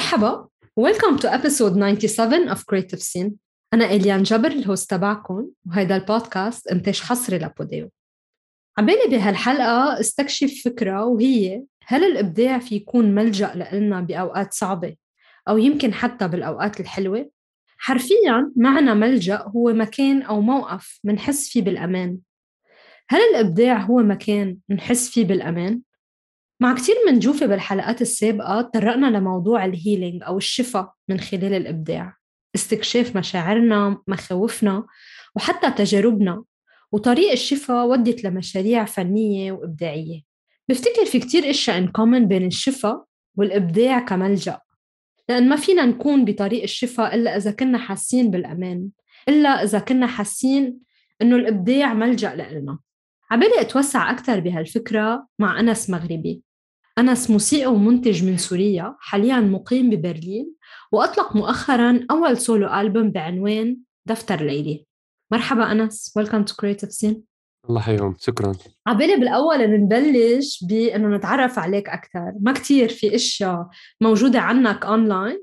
مرحبا. Welcome to episode 97 of Creative Scene. أنا إليان جبر الهوست تبعكم، وهيدا البودكاست إنتاج حصري لبوديو. عبالي بهالحلقة استكشف فكرة، وهي هل الإبداع في يكون ملجأ لإلنا بأوقات صعبة أو يمكن حتى بالأوقات الحلوة؟ حرفياً معنى ملجأ هو مكان أو موقف منحس فيه بالأمان. هل الإبداع هو مكان نحس فيه بالأمان؟ مع كتير من جوفي بالحلقات السابقة تطرقنا لموضوع الهيلينج أو الشفاء من خلال الإبداع، استكشاف مشاعرنا، مخاوفنا، وحتى تجاربنا، وطريق الشفاء ودت لمشاريع فنية وإبداعية. بفتكر في كتير إشياء إن كومن بين الشفاء والإبداع كملجأ، لأن ما فينا نكون بطريق الشفاء إلا إذا كنا حاسين بالأمان، إلا إذا كنا حاسين إنه الإبداع ملجأ لإلنا. عبالي أتوسع أكثر بهالفكرة مع أنس مغربي. أنس موسيقي ومنتج من سوريا، حالياً مقيم ببرلين، وأطلق مؤخراً أول سولو ألبوم بعنوان دفتر ليلي. مرحبا أنس، Welcome to Creative Scene. الله يحييهم، شكرا. عبالي بالأول إن نبلش بإنه نتعرف عليك أكثر. ما كتير في إشياء موجودة عنك أونلاين،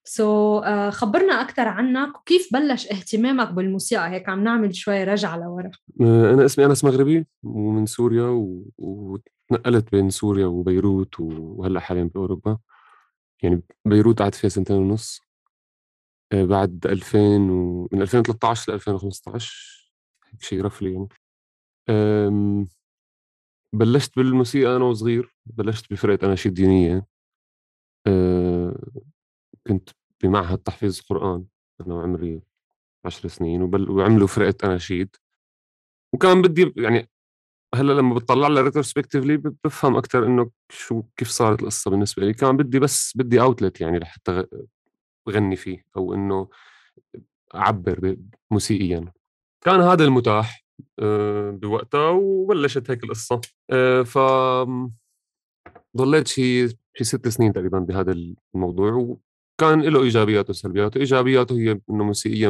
خبرنا أكثر عنك وكيف بلش اهتمامك بالموسيقى. هيك عم نعمل شوي رجعة لورا. أنا اسمي أنس مغربي ومن سوريا وتنقلت بين سوريا وبيروت وهلأ حاليا بأوروبا. يعني بيروت قعدت فيها 2.5 سنين. بعد 2000 من 2013 ل 2015 هيك شيء رفلي يعني. أم، بلشت بالموسيقى أنا وصغير، بلشت بفرقة أناشيد دينية. أه، كنت بمعهد تحفيظ قرآن أنا وعمري 10 سنين، وعملوا فرقة أناشيد، وكان بدي يعني هلا لما بتطلع لها ريتروسبكتيفلي بفهم اكثر انه كيف صارت القصه. بالنسبه لي كان بدي اوتلت يعني لحتى اغني فيه او انه اعبر موسيقيا. كان هذا المتاح بوقتها، وبلشت هيك القصه. ف ضليت شي 6 سنين تقريبا بهذا الموضوع، وكان له ايجابياته وسلبياته. ايجابياته هي انه موسيقيا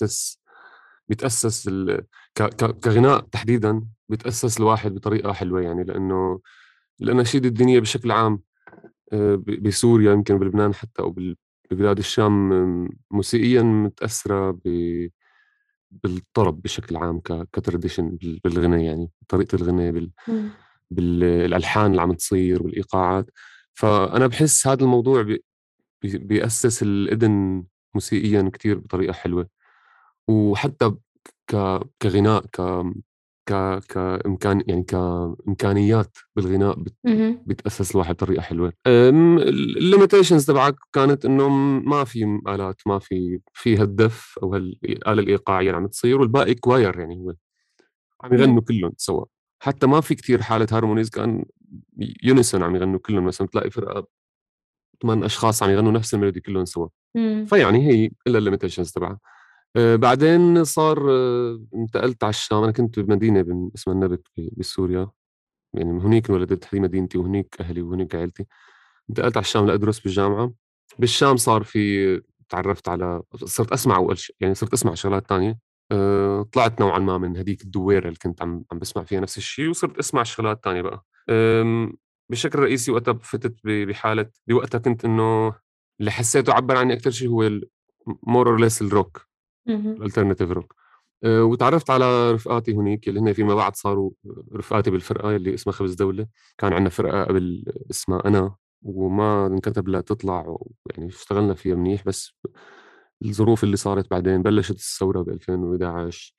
بتأسس كغناء تحديدا، بتأسس الواحد بطريقة حلوة يعني، لأنه الأناشيد الدينية بشكل عام بسوريا يمكن بلبنان حتى أو ببلاد الشام موسيقيا متأثرة بالطرب بشكل عام كترديشن بالغناء، يعني طريقة الغناء بالألحان اللي عم تصير والإيقاعات. فأنا بحس هذا الموضوع بيأسس الإذن موسيقيا كتير بطريقة حلوة. وحتى كغناء كإمكان يعني كإمكانيات بالغناء بتأسس الواحد بطريقة حلوة. الليميتيشنز تبعك كانت إنه ما في آلات، ما فيها الدف أو هالآلة الإيقاعية اللي عم تصير، والباقي كواير يعني هو عم يغنوا كلهم سوا. حتى ما في كتير حالة هارمونيز، كان يونيسون عم يغنوا كلهم. مثلا تلاقي فرقة 8 أشخاص عم يغنوا نفس الميلودي كلهم سوا. فيعني هي إلا الليميتيشنز تبعها. بعدين صار انتقلت على الشام. أنا كنت بمدينة اسمها النبت بسوريا، يعني هنيك انولدت، هي مدينتي وهنيك أهلي وهنيك عائلتي. انتقلت على الشام لأدرس بالجامعة. بالشام صار في تعرفت على صرت أسمع أول شيء، يعني صرت أسمع شغلات تانية. طلعت نوعا ما من هديك الدويرة اللي كنت عم بسمع فيها نفس الشيء، وصرت أسمع شغلات تانية بقى. بشكل رئيسي وقتها فتت بحالة بوقتها كنت إنه اللي حسيته عبر عني أكثر شيء هو مور اور ليس الروك، الالترناتيف روك. وتعرفت على رفقاتي هنيك اللي هن فيما بعد صاروا رفقاتي بالفرقة اللي اسمها خبز دولة. كان عندنا فرقة قبل اسمها أنا، وما انكتب لها تطلع، يعني اشتغلنا فيها منيح، بس الظروف اللي صارت بعدين بلشت الثورة ب 2011.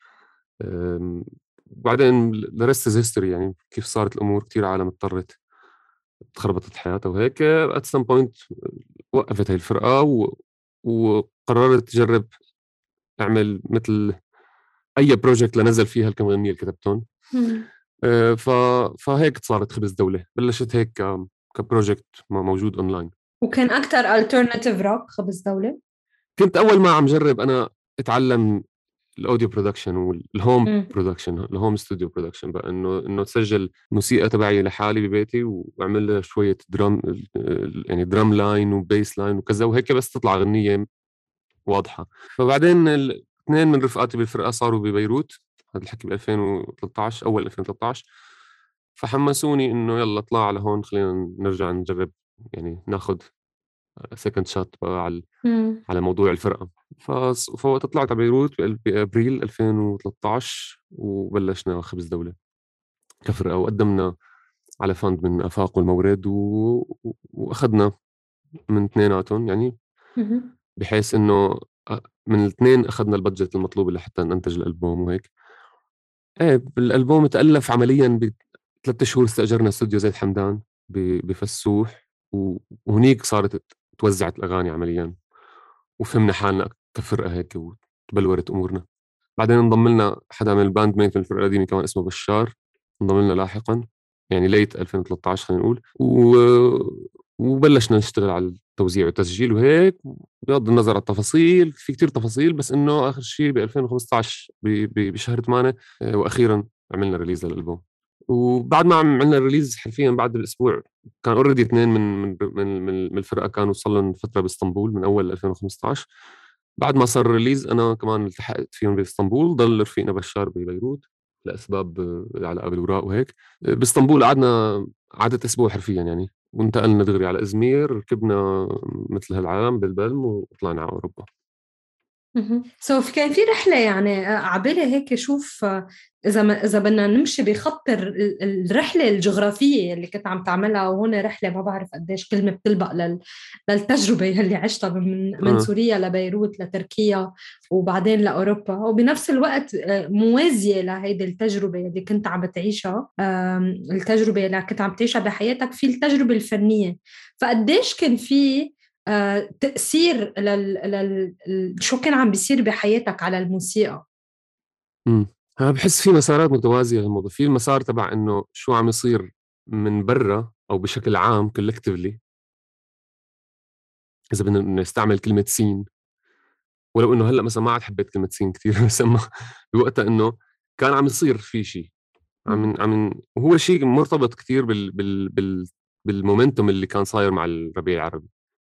بعدين the rest is history، يعني كيف صارت الأمور. كتير عالم اضطرت تخربطت حياتها وهيك. at some point وقفت هاي الفرقة وقررت تجرب أعمل مثل أي بروجكت لنزل فيها الكم غنية اللي كتبتهم. ف... فهيك صارت خبز دولة. بلشت هيك كبروجكت موجود أونلاين. وكان أكتر alternative rock خبز دولة. كنت أول ما عم جرب أنا أتعلم الاوديو برودكشن والهوم برودكشن، الهوم ستوديو برودكشن، بقى انه تسجل موسيقى تبعي لحالي ببيتي واعمل لها شويه درام، يعني درام لاين وبيس لاين وكذا وهيك، بس تطلع غنيه واضحه. فبعدين اثنين من رفقاتي بالفرقه صاروا ببيروت، هذا الحكي ب 2013 اول 2013. فحمسوني انه يلا اطلع على هون، خلينا نرجع نجرب يعني ناخذ سكند شات على موضوع الفرقة. فوقت طلعت على بيروت بأبريل 2013 وبلشنا خبز دولة كفرقة، وقدمنا على فند من آفاق والمورد وأخذنا من اثنيناتهم يعني، بحيث إنه من الاثنين أخذنا البادجت المطلوب لحتى ننتج الألبوم وهيك. ايه الألبوم تألف عمليا ب3 شهور. استأجرنا استوديو زيد حمدان بفسوح، وهنيك صارت توزعت الأغاني عمليا، وفهمنا حالنا كفرقة هيك وتبلورت أمورنا. بعدين انضم لنا حدا من الباند ميت من الفرقة القديمة كمان اسمه بشار، انضم لنا لاحقا يعني ليت 2013 خلينا نقول، وبلشنا نشتغل على التوزيع والتسجيل وهيك. بغض النظر عن التفاصيل، في كتير تفاصيل، بس انه اخر شيء ب 2015 بشهر 8 واخيرا عملنا ريليز للالبوم. وبعد ما عملنا الريليز حرفيا بعد الاسبوع كان اوريدي اثنين من الفرقه كانوا وصل لهم فتره باسطنبول من اول 2015. بعد ما صار الريليز انا كمان التحقت فيهم باسطنبول، ضل رفيقنا بشار ببيروت لاسباب العلاقه بالاوراق وهيك. باسطنبول قعدة اسبوع حرفيا يعني، وانتقلنا دغري على ازمير، ركبنا مثل هالعالم بالبلم وطلعنا على اوروبا. كان في رحلة يعني عبالي هيك شوف إذا بدنا نمشي بخطر الرحلة الجغرافية اللي كنت عم تعملها، وهون رحلة ما بعرف قديش كلمة بتلبق للتجربة اللي عشتها من سوريا لبيروت لتركيا وبعدين لأوروبا، وبنفس الوقت موازية لهيدي التجربة اللي كنت عم بتعيشها، التجربة اللي كنت عم تعيشها بحياتك في التجربة الفنية. فقديش كان في تأثير شو كان عم بيصير بحياتك على الموسيقى؟ أنا بحس في مسارات متوازية للموضوع. في المسار تبع إنه شو عم يصير من برا أو بشكل عام collectively، إذا بدنا نستعمل كلمة سين، ولو إنه هلأ مثلا ما عاد حبيت كلمة سين كتير بس بوقتها إنه كان عم يصير في شيء وهو شيء مرتبط كتير بالمومنتوم اللي كان صاير مع الربيع العربي.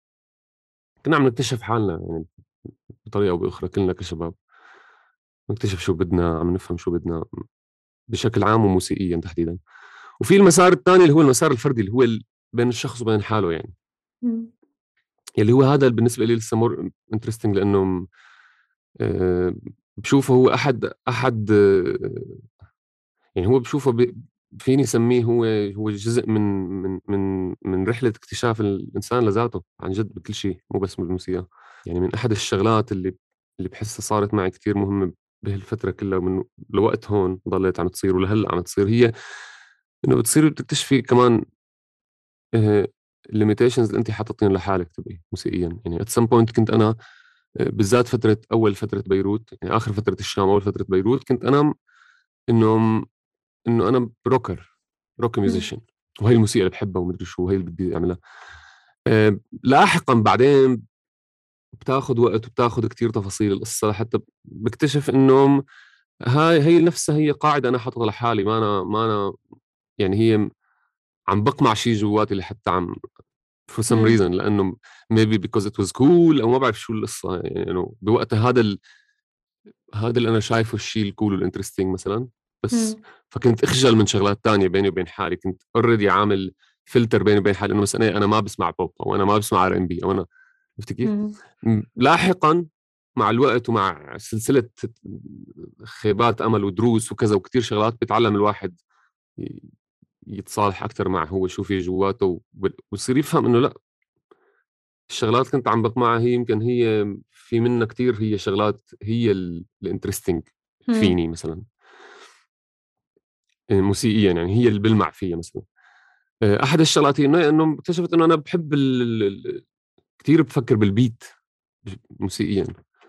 كنا عم نكتشف حالنا يعني بطريقة أو بأخرى، كلنا كشباب نكتشف شو بدنا، عم نفهم شو بدنا بشكل عام وموسيقيا تحديدا. وفي المسار الثاني اللي هو المسار الفردي اللي هو بين الشخص وبين حاله يعني، اللي هو هذا بالنسبة لي لسه مور انترستنج، لأنه بشوفه هو أحد يعني هو بشوفه فيني سميه هو جزء من رحلة اكتشاف الإنسان لذاته عن جد بكل شيء، مو بس بالموسيقى. يعني من أحد الشغلات اللي بحسها صارت معي كتير مهمة بهالفترة كلها، من لوقت هون ضليت عم تصير ولهلا عم تصير، هي إنه بتصير بتكتشفي كمان الليميتيشنز اللي أنت حاططين لحالك تبقي موسيقيا. يعني at some point كنت أنا بالذات أول فترة بيروت، يعني آخر فترة الشام أول فترة بيروت، كنت أنا إنه أنا روك ميوزيشن، وهي الموسيقى اللي بحبها ومدري شو، هي اللي بدي أعملها. لاحقا بعدين بتاخد وقت وبتاخد كتير تفاصيل القصة حتى بكتشف إنه هي نفسها هي قاعدة أنا حاططها لحالي، ما أنا يعني هي عم بقمع شيء جواتي لحتى عم for some reason، لأنه maybe because it was cool أو ما بعرف شو القصة يعني. بوقتها هذا اللي أنا شايفه الشيء الكول والانترستينج مثلا، بس فكنت اخجل من شغلات تانية بيني وبين حالي. كنت اوريدي عامل فلتر بيني وبين حالي انه مثلا انا ما بسمع بوب، او انا ما بسمع ار ام بي، او انا عرفت كيف. لاحقا مع الوقت ومع سلسلة خيبات امل ودروس وكذا وكتير شغلات بيتعلم الواحد يتصالح اكثر مع هو شو في جواته، ويصير يفهم انه لا، الشغلات كنت عم بقمعها هي يمكن هي في منها كتير هي شغلات هي الانترستينج فيني مثلا موسيقيا، يعني هي اللي بلمع فيها مثلا. احد الشغلات هي انه اكتشفت انه انا بحب كثير بفكر بالبيت موسيقيا.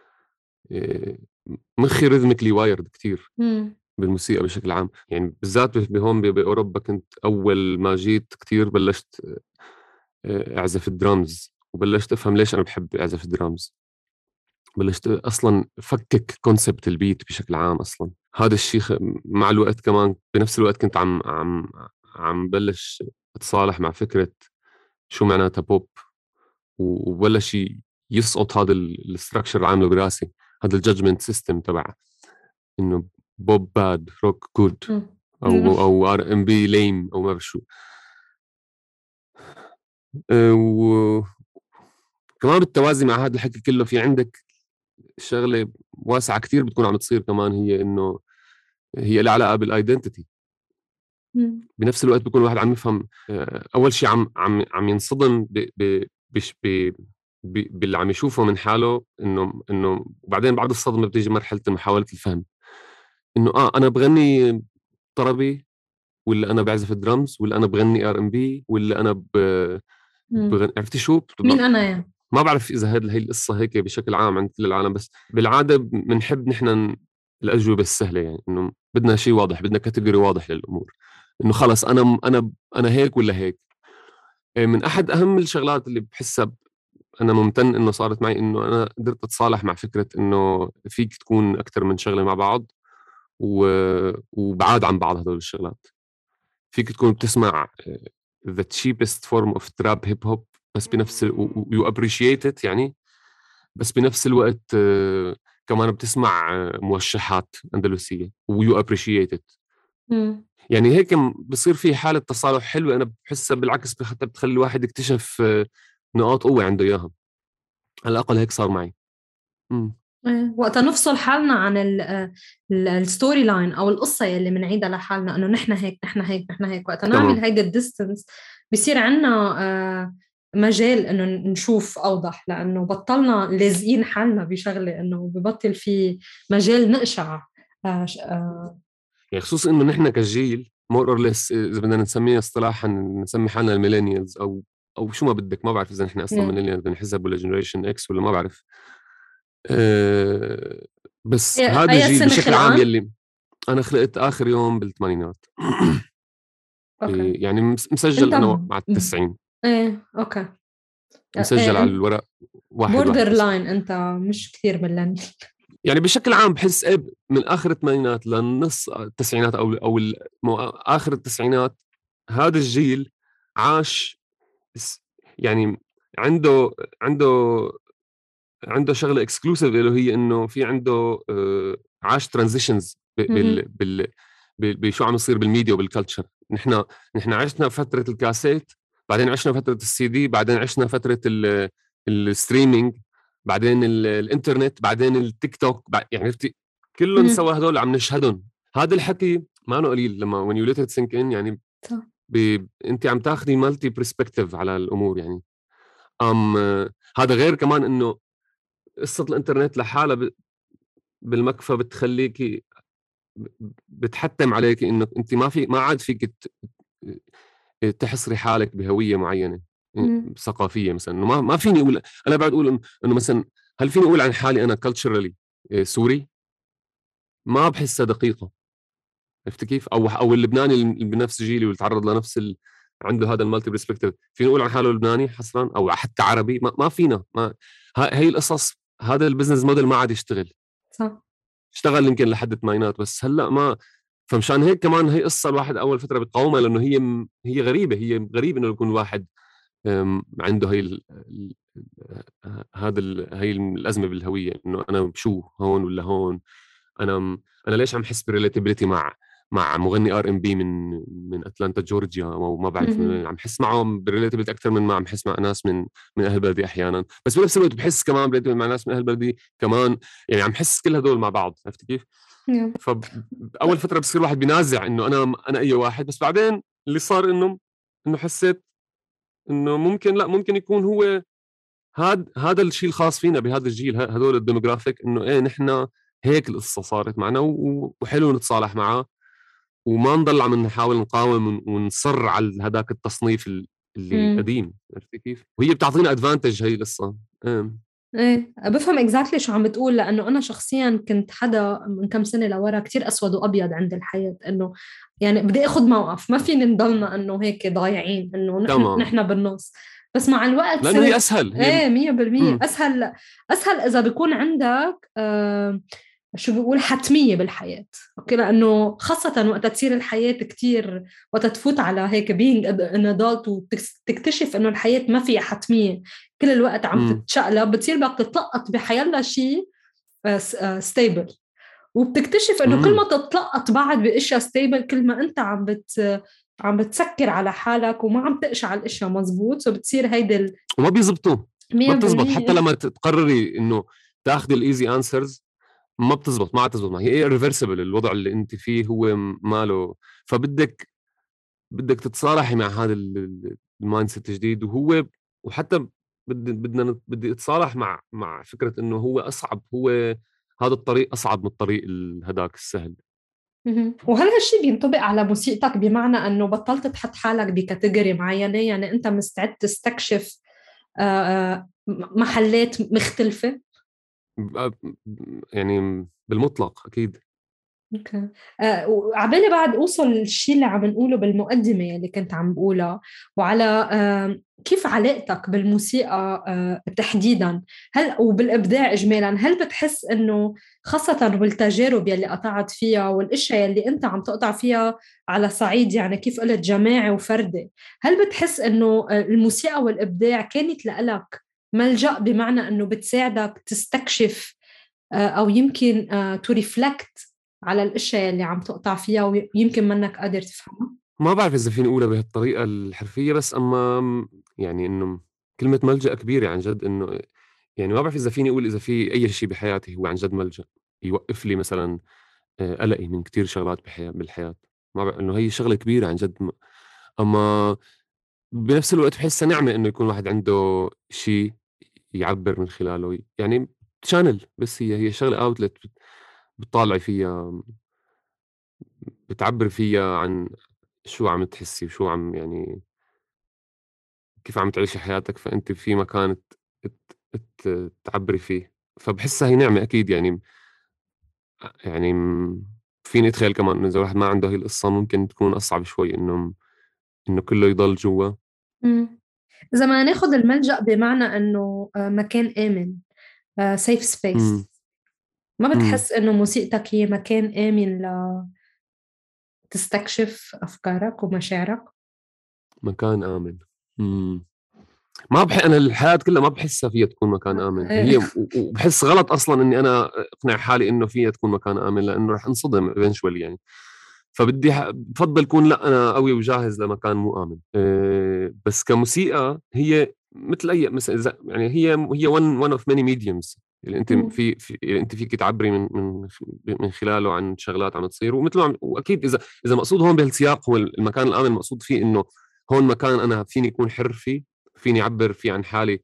مخي ريزميكلي وايرد كثير بالموسيقى بشكل عام، يعني بالذات بهون باوروبا. كنت اول ما جيت كثير بلشت اعزف الدرامز، وبلشت افهم ليش انا بحب اعزف الدرامز. بلشت اصلا فكك كونسبت البيت بشكل عام. اصلا هذا الشيء مع الوقت كمان بنفس الوقت كنت عم بلش اتصالح مع فكرة شو معناتها بوب، وبلش يسقط هذا الاستراكشر اللي عامله براسي، هذا الجادجمنت سيستم تبع انه بوب باد روك جود او ار ام بي ليم او ما بعرف شو. كمان بالتوازي مع هذا الحكي كله في عندك شغلة واسعة كتير بتكون عم تصير كمان، هي إنه هي لها علاقة بالايدنتيتي. بنفس الوقت بيكون الواحد عم يفهم أول شيء عم ينصدم باللي عم يشوفه من حاله، إنه بعدين بعد الصدمة بتيجي مرحلة محاولة الفهم، إنه أنا بغني طربي، ولا أنا بعزف الدرامز، ولا أنا بغني R&B، ولا أنا بغني، عرفتي شو؟ مين أنا يعني؟ ما بعرف إذا هي القصة هيك بشكل عام عند كل العالم، بس بالعادة بنحب نحن الأجوبة السهلة، يعني إنه بدنا شيء واضح، بدنا كاتيجوري واضح للأمور، إنه خلص أنا هيك ولا هيك. من أحد أهم الشغلات اللي بحسها أنا ممتن إنه صارت معي، إنه أنا قدرت أتصالح مع فكرة إنه فيك تكون أكتر من شغلة مع بعض، وبعاد عن بعض هدول الشغلات. فيك تكون بتسمع the cheapest form of trap hip hop، بس بنفس you appreciate it يعني، بس بنفس الوقت كمان بتسمع موشحات أندلسية ويو appreciate it. يعني هيك بصير في حالة تصالح حلوة، أنا بحسها بالعكس حتى بتخلي الواحد يكتشف نقاط قوة عنده إياها، على الأقل هيك صار معي. وقتا نفصل حالنا عن الستوري لاين او القصه يلي بنعيدها لحالنا، انه نحن هيك نحن هيك نحن هيك، وقتا نعمل هيدا الديستنس بصير عنا مجال انه نشوف اوضح، لانه بطلنا لازقين حالنا بشغله، انه ببطل في مجال نقشع. يعني خصوصا انه نحن كجيل مور اور ليس، اذا بدنا نسميها اصطلاحا نسمي حالنا الميلينيالز، او شو ما بدك، ما بعرف اذا نحن اصلا ميلينيالز بنحسب ولا جنريشن اكس ولا ما بعرف. بس هذا الجيل بشكل عام يلي انا خلقت اخر يوم بالثمانينات. يعني مسجل انا مع ال90. ايه اوكي، مسجل على الورق 1 بوردر لاين، انت مش كثير ميلينيال. يعني بشكل عام بحس من اخر الثمانينات لنص التسعينات او اخر التسعينات، هذا الجيل عاش، يعني عنده شغله اكسكلوسيف له، هي انه في عنده عاش ترانزيشنز بشو عم يصير بالميديا وبالكالتشر. نحن عشنا فتره الكاسيت، بعدين عشنا فتره السي دي، بعدين عشنا فتره الستريمينج، بعدين الانترنت، بعدين التيك توك، يعني عرفتي كلهم سوا هذول عم نشهدهم. هذا الحكي ما أنه قليل لما when you let it sink in، يعني انت عم تاخذي مالتي برسبكتيف على الامور يعني. هذا غير كمان انه قصه الانترنت لحالها بالمكفى بتخليكي، بتحتم عليك انه انت ما عاد فيك تحصري حالك بهويه معينه ثقافيه، مثلا انه ما فيني اقول، انا بعد اقول انه مثلا هل فيني اقول عن حالي انا كلتشرالي سوري؟ ما بحسها دقيقه، عرفت كيف؟ او اللبناني اللي بنفس جيلي واللي تعرض لنفس عنده هذا المالتي برسبكتيف، فينا نقول عن حاله لبناني حصرا او حتى عربي؟ ما فينا، هي القصص، هذا البزنس موديل ما عاد يشتغل. صح، اشتغل يمكن لحد الثمانينات، بس هلا ما. فمشان هيك كمان هي قصه الواحد اول فتره بتقاومها، لانه هي غريبه، هي غريب انه يكون واحد عنده هي الازمه بالهويه، انه انا شو هون ولا هون، انا ليش عم حس بريليتابيلتي مع مغني R&B من اتلانتا جورجيا، او ما بعرف عم حس معهم بريليتابيلتي اكثر من ما عم حس مع ناس من اهل بلدي احيانا، بس بنفس الوقت بحس كمان بريليتابيلتي مع ناس من اهل بلدي كمان، يعني عم حس كل هدول مع بعض، عرفت كيف؟ فاول فتره بصير واحد بينازع انه انا اي واحد، بس بعدين اللي صار انه حسيت انه ممكن يكون هو هذا الشيء الخاص فينا بهذا الجيل، هذول الديموغرافيك، انه ايه نحن هيك القصه صارت معنا، وحلو نتصالح معاه، وما نضل عم نحاول نقاوم ونصر على هذاك التصنيف اللي قديم، عرفت كيف؟ وهي بتعطينا ادفانتج هي القصه. ايه بفهم اكزاكتلي شو عم بتقول، لانه انا شخصيا كنت حدا من كم سنه لورا كتير اسود وابيض عند الحياه، انه يعني بدي اخذ موقف، ما فيني نضلنا انه هيك ضايعين، انه نحن بالنص. بس مع الوقت لانه هي اسهل، ايه 100% اسهل اذا بيكون عندك شو بيقول حتميه بالحياه، اوكي، لانه خاصه وقت تصير الحياه كتير، وقت تفوت على هيك بينج ان ادلت وتكتشف انه الحياه ما فيها حتميه، كل الوقت عم تتشقلب، بتصير بدك تتلقط بحيالله شيء ستيبل، وبتكتشف انه كل ما تتلقط بعد باشياء ستيبل، كل ما انت عم بتسكر على حالك وما عم تقشع الاشياء مزبوط، وبتصير هيدي وما بيزبطوا ما بتزبط. حتى لما تقرري انه تاخذي الايزي انسرز ما بتزبط، ما تزبط معي. هي irreversible. الوضع اللي انت فيه هو ماله، فبدك تتصالحي مع هذا المايند سيت الجديد. وحتى بدي اتصالح مع فكرة انه هو اصعب، هو هذا الطريق اصعب من الطريق هذاك السهل. وهل هالشي بينطبق على موسيقتك، بمعنى انه بطلت تحط حالك بكاتيجوري معينة؟ يعني انت مستعد تستكشف محلات مختلفة؟ يعني بالمطلق اكيد. اوكي. وعبالي بعد اوصل للشيء اللي عم نقوله بالمقدمه اللي كنت عم بقولها، وعلى كيف علاقتك بالموسيقى تحديدا، هل وبالابداع اجمالا، هل بتحس انه خاصه والتجارب يلي قطعت فيها والاشياء يلي انت عم تقطع فيها على صعيد يعني كيف قلت جماعي وفردي، هل بتحس انه الموسيقى والابداع كانت لك ملجأ، بمعنى انه بتساعدك تستكشف او يمكن تو ريفلكت على الاشياء اللي عم تقطع فيها ويمكن منك قادر تفهمها؟ ما بعرف اذا فيني اقولها بهالطريقه الحرفيه، بس اما يعني انه كلمه ملجأ كبيره عن جد. انه يعني ما بعرف اذا فيني اقول اذا في اي شيء بحياتي هو عن جد ملجأ يوقف لي مثلا قلقي من كتير شغلات بالحياه. ما بعرف انه هي شغله كبيره عن جد. اما بنفس الوقت بحسها نعمه انه يكون واحد عنده شيء يعبر من خلاله، يعني شانل. بس هي شغله اوتلت بتطالعي فيها، بتعبر فيها عن شو عم تحسي وشو عم يعني كيف عم تعيشي حياتك. فأنت في مكان تعبري فيه. فبحسها هي نعمة أكيد. يعني فيني أتخيل كمان إنه إذا واحد ما عنده هي القصة ممكن تكون أصعب شوي إنه كله يضل جوا. إذا ما ناخد الملجأ بمعنى إنه مكان آمن، سيف امم سبيس، ما امم بتحس إنه موسيقتك هي مكان آمن لتستكشف أفكارك ومشاعرك؟ مكان آمن. امم ما أنا الحياة كلها ما بحسها فيها تكون مكان آمن. إيه. هي وبحس غلط أصلا إني أنا أقنع حالي إنه فيها تكون مكان آمن، لأنه رح انصدم eventually يعني. فبدي بفضل يكون لا انا قوي وجاهز لمكان مو امن. بس كموسيقى هي مثل اي مثلا يعني هي one of many mediums اللي انت مم. اللي انت فيك تعبري من خلاله عن شغلات عم تصير. ومثل ما واكيد اذا مقصود هون بهالسياق هو المكان الامن، مقصود فيه انه هون مكان انا فيني اكون حر فيه، فيني اعبر فيه عن حالي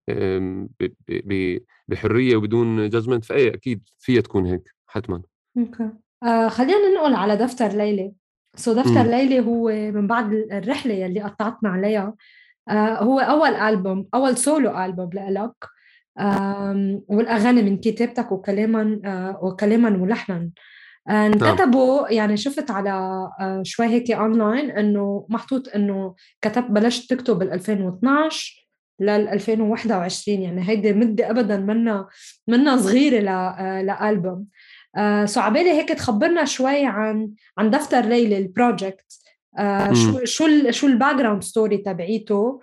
بحريه وبدون جادجمنت. فاي اكيد فيها تكون هيك حتما. اوكي. خلينا ننقل على دفتر ليلى. دفتر امم ليلى هو من بعد الرحلة يلي قطعتنا عليها، هو أول ألبوم، أول سولو ألبوم لإلك، والأغاني من كتابتك وكلاما ولحنا. نعم. انكتبوا، يعني شفت على شوي هيك أونلاين إنه محطوط إنه بلشت تكتب بال 2012 لل 2021، يعني هيدي مدة أبدا منا صغيرة لألبوم. سو عبالي هيك تخبرنا شوي عن دفتر ليلى البروجكت. شو الباك جراوند ستوري تبعيته،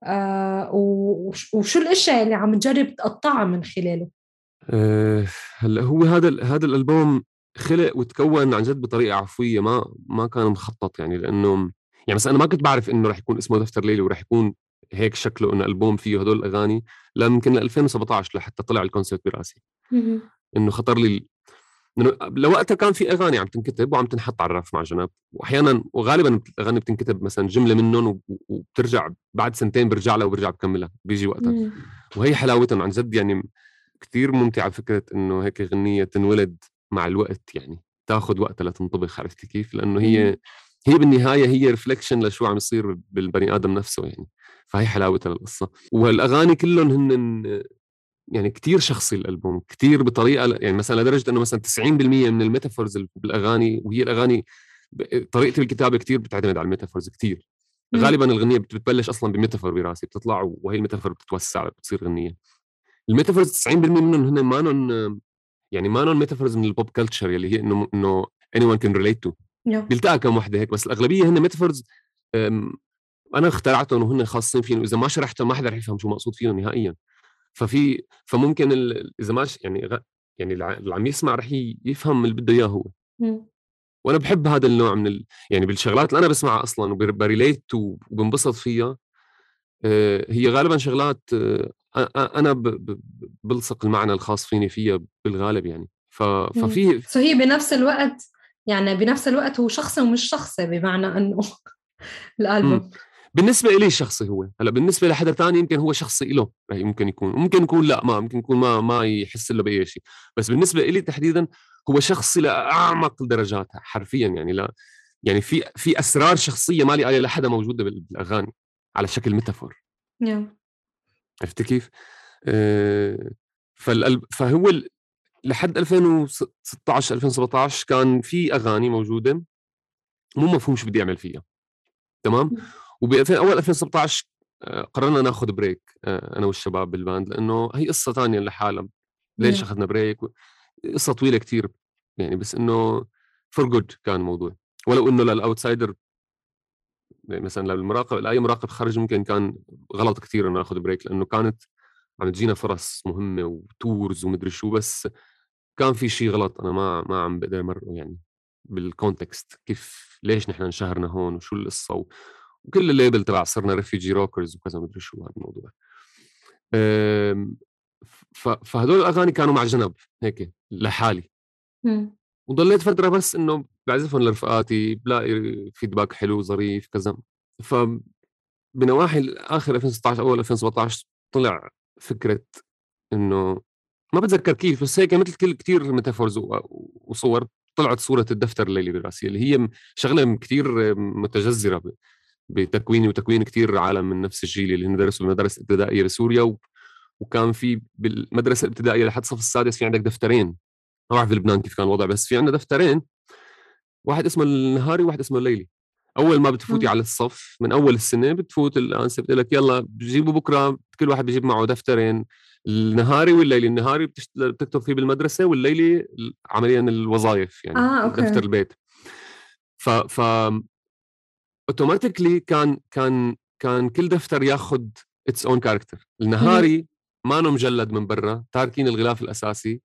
وشو الاشياء اللي عم تجرب تقطعها من خلاله؟ هلا هو هذا الالبوم خلق وتكون عن جد بطريقه عفويه، ما كان مخطط يعني. لانه يعني مثلا انا ما كنت بعرف انه رح يكون اسمه دفتر ليلي ورح يكون هيك شكله، انه البوم فيه هدول الاغاني. لا يمكن 2017 لحتى طلع الكونسيبت براسي. انه خطر لي انه لوقتها كان في اغاني عم تنكتب وعم تنحط على الرف مع جنب، واحيانا وغالبا الاغاني بتنكتب مثلا جمله منهم وبترجع بعد سنتين برجع لها وبرجع بكملها بيجي وقتها. وهي حلاوتهم عن جد يعني. كتير ممتعة فكرة إنه هيك غنية تنولد مع الوقت، يعني تاخد وقتها لتنطبخ. عرفتي كيف؟ لأنه هي بالنهاية هي ريفلكشن لشو عم يصير بالبني آدم نفسه يعني. فهي حلاوتها للقصة. والأغاني كلهم هن يعني كتير شخصي الألبوم، كتير بطريقة يعني مثلا لدرجة إنه مثلا 90% من الميتافورز بالأغاني، وهي الأغاني طريقة الكتابة كتير بتعتمد على الميتافورز كتير. غالبا الغنية بتبلش أصلا بميتافور براسي بتطلع، وهي الميتافور بتتوسع بتصير غنية. الميتافورز 90% منهم هن ما نون ميتافورز من البوب كلتشر يلي هي انه anyone can relate to. بيلتقى كم وحده هيك، بس الاغلبيه هن ميتافورز انا اخترعتهم وهن خاصين فيهم، واذا ما شرحتهم ما حدا رح يفهم شو مقصود فيهم نهائيا. فممكن اذا ما يعني يعني اللي عم يسمع رح يفهم اللي بده اياه هو. وانا بحب هذا النوع من يعني بالشغلات اللي انا بسمعها اصلا وبريليت وبنبسط فيها. هي غالبا شغلات انا بلصق المعنى الخاص فيني فيها بالغالب يعني. ففي هي بنفس الوقت، يعني بنفس الوقت هو شخصي ومش شخصي، بمعنى انه الالبوم بالنسبه لي شخصي. هو هلا بالنسبه لحدا تاني يمكن هو شخصي له، ممكن يكون لا، ممكن يكون ما يحس له باي شيء. بس بالنسبه لي تحديدا هو شخصي لاعمق درجاتها حرفيا يعني. لا يعني في اسرار شخصيه ما لي لحدا موجوده بالاغاني على شكل ميتافور. عرفت كيف؟ فهو لحد 2016 2017 كان في اغاني موجوده مو مفهوم شو بدي اعمل فيها، تمام. اول 2017 قررنا ناخذ بريك انا والشباب بالباند، لانه هي قصه ثانيه لحالها. ليش اخذنا بريك؟ قصه طويله كتير يعني، بس انه فور جود كان الموضوع. ولو انه للاوتسايدر مثلا للمراقب، لاي مراقب خارج ممكن كان غلط كتير انه ناخذ بريك، لانه كانت عم تجينا فرص مهمه وتورز ومدري شو، بس كان في شيء غلط انا ما عم بقدر امرقه يعني بالكونتكست. كيف ليش نحن انشهرنا هون وشو القصه وكل الليبل تبع صرنا ريفيجي روكرز وكذا مدري شو هذا الموضوع. فهدول الاغاني كانوا مع جنب هيك لحالي. وضليت فتره بس انه بعزفهم لرفقاتي، بلاقي فيدباك حلو ظريف كذا. بنواحي اخر 2016 اول 2017 طلع فكره انه ما بتذكر كيف، بس هيك مثل كثير ميتافورز وصور. طلعت صوره الدفتر الليلي براسي، اللي هي شغله كثير متجذره بتكويني وتكوين كثير عالم من نفس الجيل اللي درسوا بالمدارس الابتدائيه بسوريا. وكان في بالمدرسه الابتدائيه لحد الصف السادس في عندك دفترين. ما بعرف في لبنان كيف كان الوضع، بس في عندنا دفترين، واحد اسمه النهاري وواحد اسمه الليلي. اول ما بتفوتي على الصف من اول السنه بتفوت الانسه بتقول لك يلا بجيبوا بكره كل واحد بيجيب معه دفترين، النهاري والليلي. النهاري بتكتب فيه بالمدرسه، والليلي عمليا الوظائف يعني أوكي. دفتر البيت. ف اوتوماتيكلي كان كل دفتر ياخذ اتس اون كاركتر. النهاري ما مجلد من برا، تاركين الغلاف الاساسي.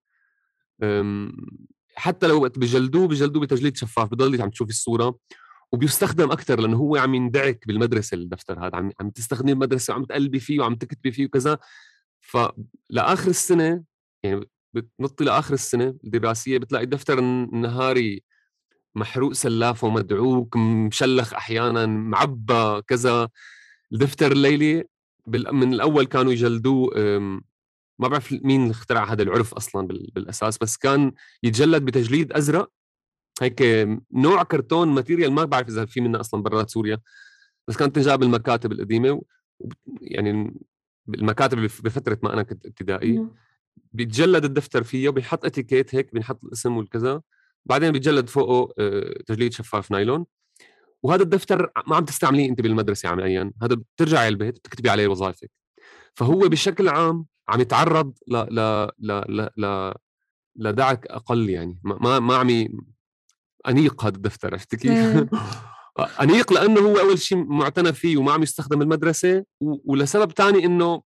حتى لو وقت بجلدوه بتجليد شفاف، بضل عم تشوفي الصوره. وبيستخدم اكثر لانه هو عم يندعك بالمدرسه. الدفتر هذا عم تستخدمي المدرسه وعم تقلبي فيه وعم تكتبي فيه وكذا. فلاخر السنه يعني بتنطي لاخر السنه الدراسيه بتلاقي الدفتر النهاري محروق سلافه ومدعوك مشلخ احيانا معبى كذا. الدفتر الليلي من الاول كانوا يجلدوه. ما بعرف مين اللي اخترع هذا العرف اصلا بالاساس، بس كان يتجلد بتجليد ازرق هيك، نوع كرتون ماتيريال ما بعرف اذا في منه اصلا برات سوريا، بس كانت تنجاب المكاتب القديمه. يعني المكاتب بفتره ما انا كنت ابتدائي بيتجلد الدفتر فيه وبيحط اتيكيت هيك، بنحط الاسم والكذا. بعدين بيتجلد فوقه تجليد شفاف نايلون. وهذا الدفتر ما عم تستعمليه انت بالمدرسه عمليا، هذا بترجعي البيت بتكتبي عليه وظائفك. فهو بشكل عام عم يتعرض ل لدعك اقل يعني. ما عم انيق هذا الدفتر. عرفت كيف؟ انيق لانه هو اول شيء معتنى فيه وما عم يستخدم المدرسه، ولسبب ثاني انه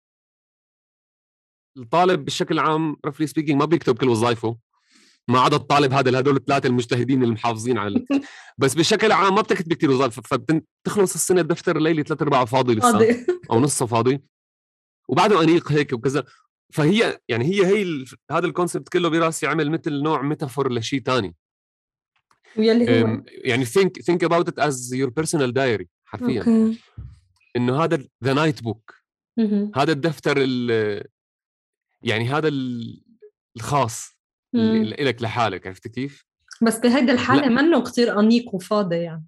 الطالب بشكل عام رفلي سبيكينج ما بيكتب كل وظائفه، ما عدا الطالب هذا هدول الثلاثه المجتهدين المحافظين على بس بشكل عام ما بتكتب كثير وظائف. فبتخلص السنه الدفتر الليلي 3/4 فاضي لسه او نصه فاضي، وبعده انيق هيك وكذا. فهي يعني هي هذا الكونسبت كله براسي عمل مثل نوع ميتافور لشيء ثاني. ويلي هو يعني think about it as your personal diary حرفيا. أوكي. انه هذا ذا نايت بوك، هذا الدفتر يعني هذا الخاص اللي لك لحالك. عرفت كيف؟ بس بهيدي الحالة منه كتير أنيق وفاضي يعني.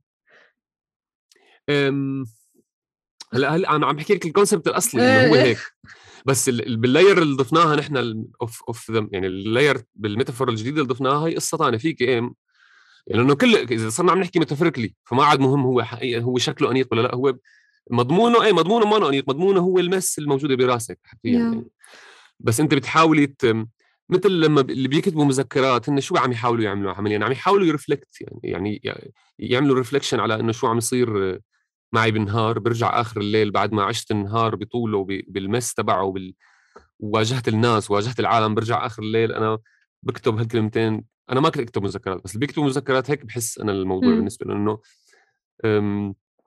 هلا انا عم بحكي لك الكونسبت الاصلي انه هو هيك، بس باللاير اللي ضفناها نحن اوف يعني اللاير بالميتافور الجديده اللي ضفناها هي قصه ثانيه فيك يعني انه كل اذا صرنا عم نحكي ميتافوريكلي فما عاد مهم هو حقيقة هو شكله انيق ولا لا. هو مضمونه مضمونه ما انيق، مضمونه هو المس الموجوده براسك حرفيا يعني. بس انت بتحاولي مثل لما اللي بيكتبوا مذكرات هن شو عم يحاولوا يعملوا عمليا، عم يحاولوا يرفلكت يعني يعملوا ريفلكشن على انه شو عم يصير معي بالنهار. برجع اخر الليل بعد ما عشت النهار بطوله بالمس تبعه وواجهت الناس واجهت العالم، برجع اخر الليل انا بكتب هالكلمتين. انا ما كنت اكتب مذكرات، بس اللي بيكتبوا مذكرات هيك بحس انا الموضوع بالنسبه له انه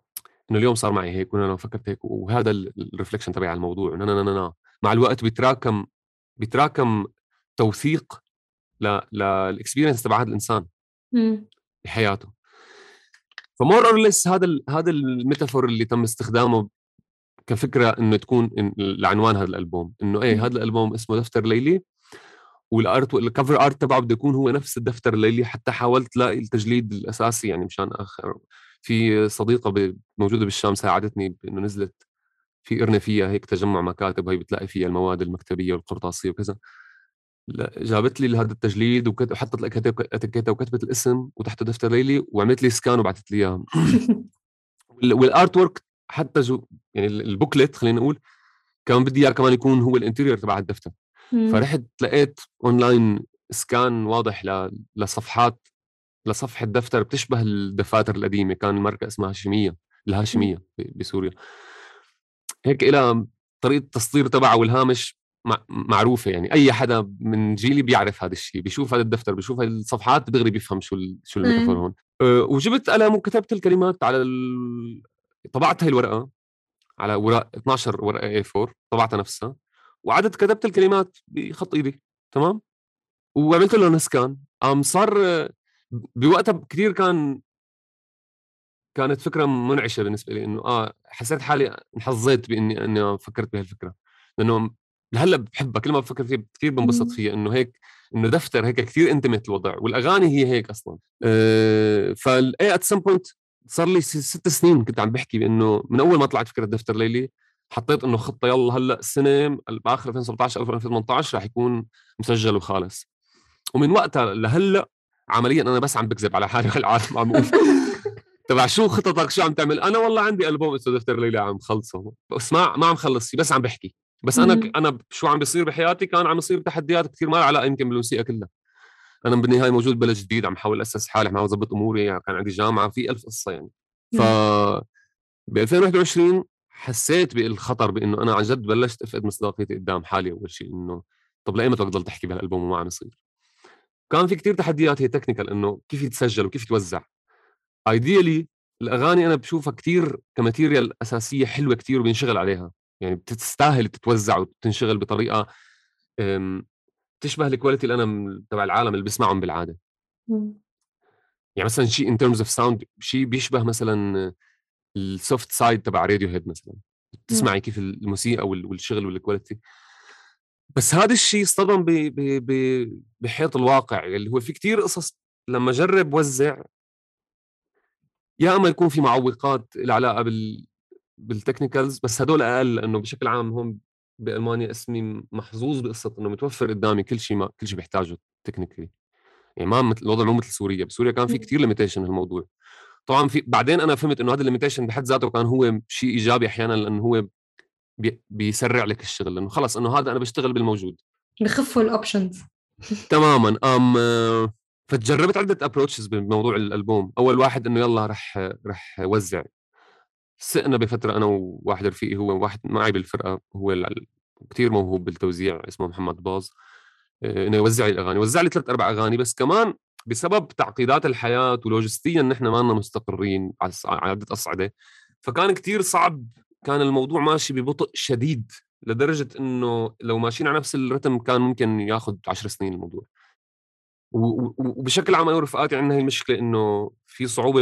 انه اليوم صار معي هيك وانا فكرت هيك، وهذا الريفلكشن تبعي على الموضوع. نا مع الوقت بيتراكم توثيق للاكسبيرينس تبع هذا الانسان بحياته. فمور اور ليس هذا الميتافور اللي تم استخدامه كفكره انه تكون العنوان هذا الالبوم، انه ايه هذا الالبوم اسمه دفتر ليلي، والارت والكفر ارت تبعه بده يكون هو نفس الدفتر الليلي. حتى حاولت لاقي التجليد الاساسي يعني مشان اخر. في صديقه موجوده بالشام ساعدتني بانه نزلت في قرنه فيها هيك تجمع مكاتب، هي بتلاقي فيها المواد المكتبيه والقرطاسيه وكذا. جابت لي هذا التجليد وحطت لك اتيكيته وكتبت الاسم وتحته دفتر ليلي وعملت لي سكان وبعثت لي اياه. والارت وورك حتى يعني البوكلت خلينا نقول كمان بدي اياه كمان يكون هو الانتيريور تبع الدفتر. فرحت لقيت اونلاين سكان واضح لصفحات، لصفحه دفتر بتشبه الدفاتر القديمه، كان ماركه اسمها الهاشميه بسوريا. هيك إلى طريقه التصدير تبعه والهامش معروفه، يعني اي حدا من جيلي بيعرف هذا الشيء، بيشوف هذا الدفتر بيشوف هذه الصفحات دغري بيفهم شو الميتافور هون. وجبت قلم وكتبت الكلمات على طبعت هاي الورقه على ورق 12 ورقه A4 طبعتها نفسها، وعدت كتبت الكلمات بخط ايدي تمام، وعملت له نسكان. صار بوقتها كثير كانت فكره منعشه بالنسبه لي، انه حسيت حالي انحظيت اني فكرت بهالفكره، لانه هلا بحبها كل ما بفكر فيها كثير بنبسط فيها، انه هيك انه دفتر هيك كثير انتمت الوضع، والاغاني هي هيك اصلا. فالاي ات سم بوينت صار لي 6 سنين كنت عم بحكي بانه من اول ما طلعت فكره دفتر ليلي حطيت انه خطه يلا هلا السنه باخر 2017 او 2018 راح يكون مسجل وخالص. ومن وقتها لهلا عمليا انا بس عم بكذب على حالي والعالم عم اقول تبع شو خططك شو عم تعمل. انا والله عندي البوم اسمه دفتر ليلى عم خلصه، بس ما عم خلص فيه، بس عم بحكي. بس انا شو عم بيصير بحياتي كان عم يصير تحديات كثير ما لها علاقه يمكن بالموسيقى كلها. انا بالنهايه موجود بلد جديد عم حاول اسس حالي، عم حاول اضبط اموري، يعني كان عندي جامعه في 1000 قصه يعني. ف ب 2021 حسيت بالخطر بانه انا عن جد بلشت افقد مصداقيتي قدام حالي. اول شيء انه طب لايمتى بدك تضل تحكي بهالالبوم وما عم يصير؟ كان في كتير تحديات هي تكنيكال، انه كيف يتسجل وكيف يتوزع. ايديالي الاغاني انا بشوفها كتير كماتيريال اساسيه حلوه كتير وبينشغل عليها، يعني بتستاهل تتوزع وتنشغل بطريقه تشبه الكواليتي اللي انا تبع العالم اللي بسمعهم بالعاده. يعني مثلا شيء ان ترمز اوف ساوند، شيء بيشبه مثلا السوفت سايد تبع راديو هيد مثلا، تسمعي كيف الموسيقى والشغل والكواليتي. بس هذا الشيء اصطدم بحيط الواقع اللي هو في كتير قصص لما جرب وزع، يا اما يكون في معوقات العلاقه بالتكنيكالز، بس هدول اقل، لانه بشكل عام هون بالمانيا اسمي محظوظ بقصه انه متوفر قدامي كل شيء كل شيء بيحتاجه تكنيكلي. يعني ما الوضع مو مثل سوريا. بسوريا كان في كتير ليميتيشن هالموضوع. طبعا بعدين انا فهمت انه هذا الليميتيشن بحد ذاته كان هو شيء ايجابي احيانا، لانه هو بيسرع لك الشغل، لانه خلص انه هذا انا بشتغل بالموجود، بخفوا الاوبشنز تماما. فتجربت عده ابروتشز بموضوع الالبوم. اول واحد انه يلا رح وزع. سقنا بفتره انا وواحد رفيقي، هو واحد معي بالفرقه، هو كتير موهوب بالتوزيع، اسمه محمد باز، انه يوزع لي الاغاني. وزع لي 3-4 اغاني، بس كمان بسبب تعقيدات الحياه ولوجستيا نحن ما لنا مستقرين على عده اصعده، فكان كتير صعب. كان الموضوع ماشي ببطء شديد لدرجه انه لو ماشيين على نفس الرتم كان ممكن ياخذ 10 سنين الموضوع. وبشكل عام انا ورفقاتي عندنا هي المشكله، انه في صعوبه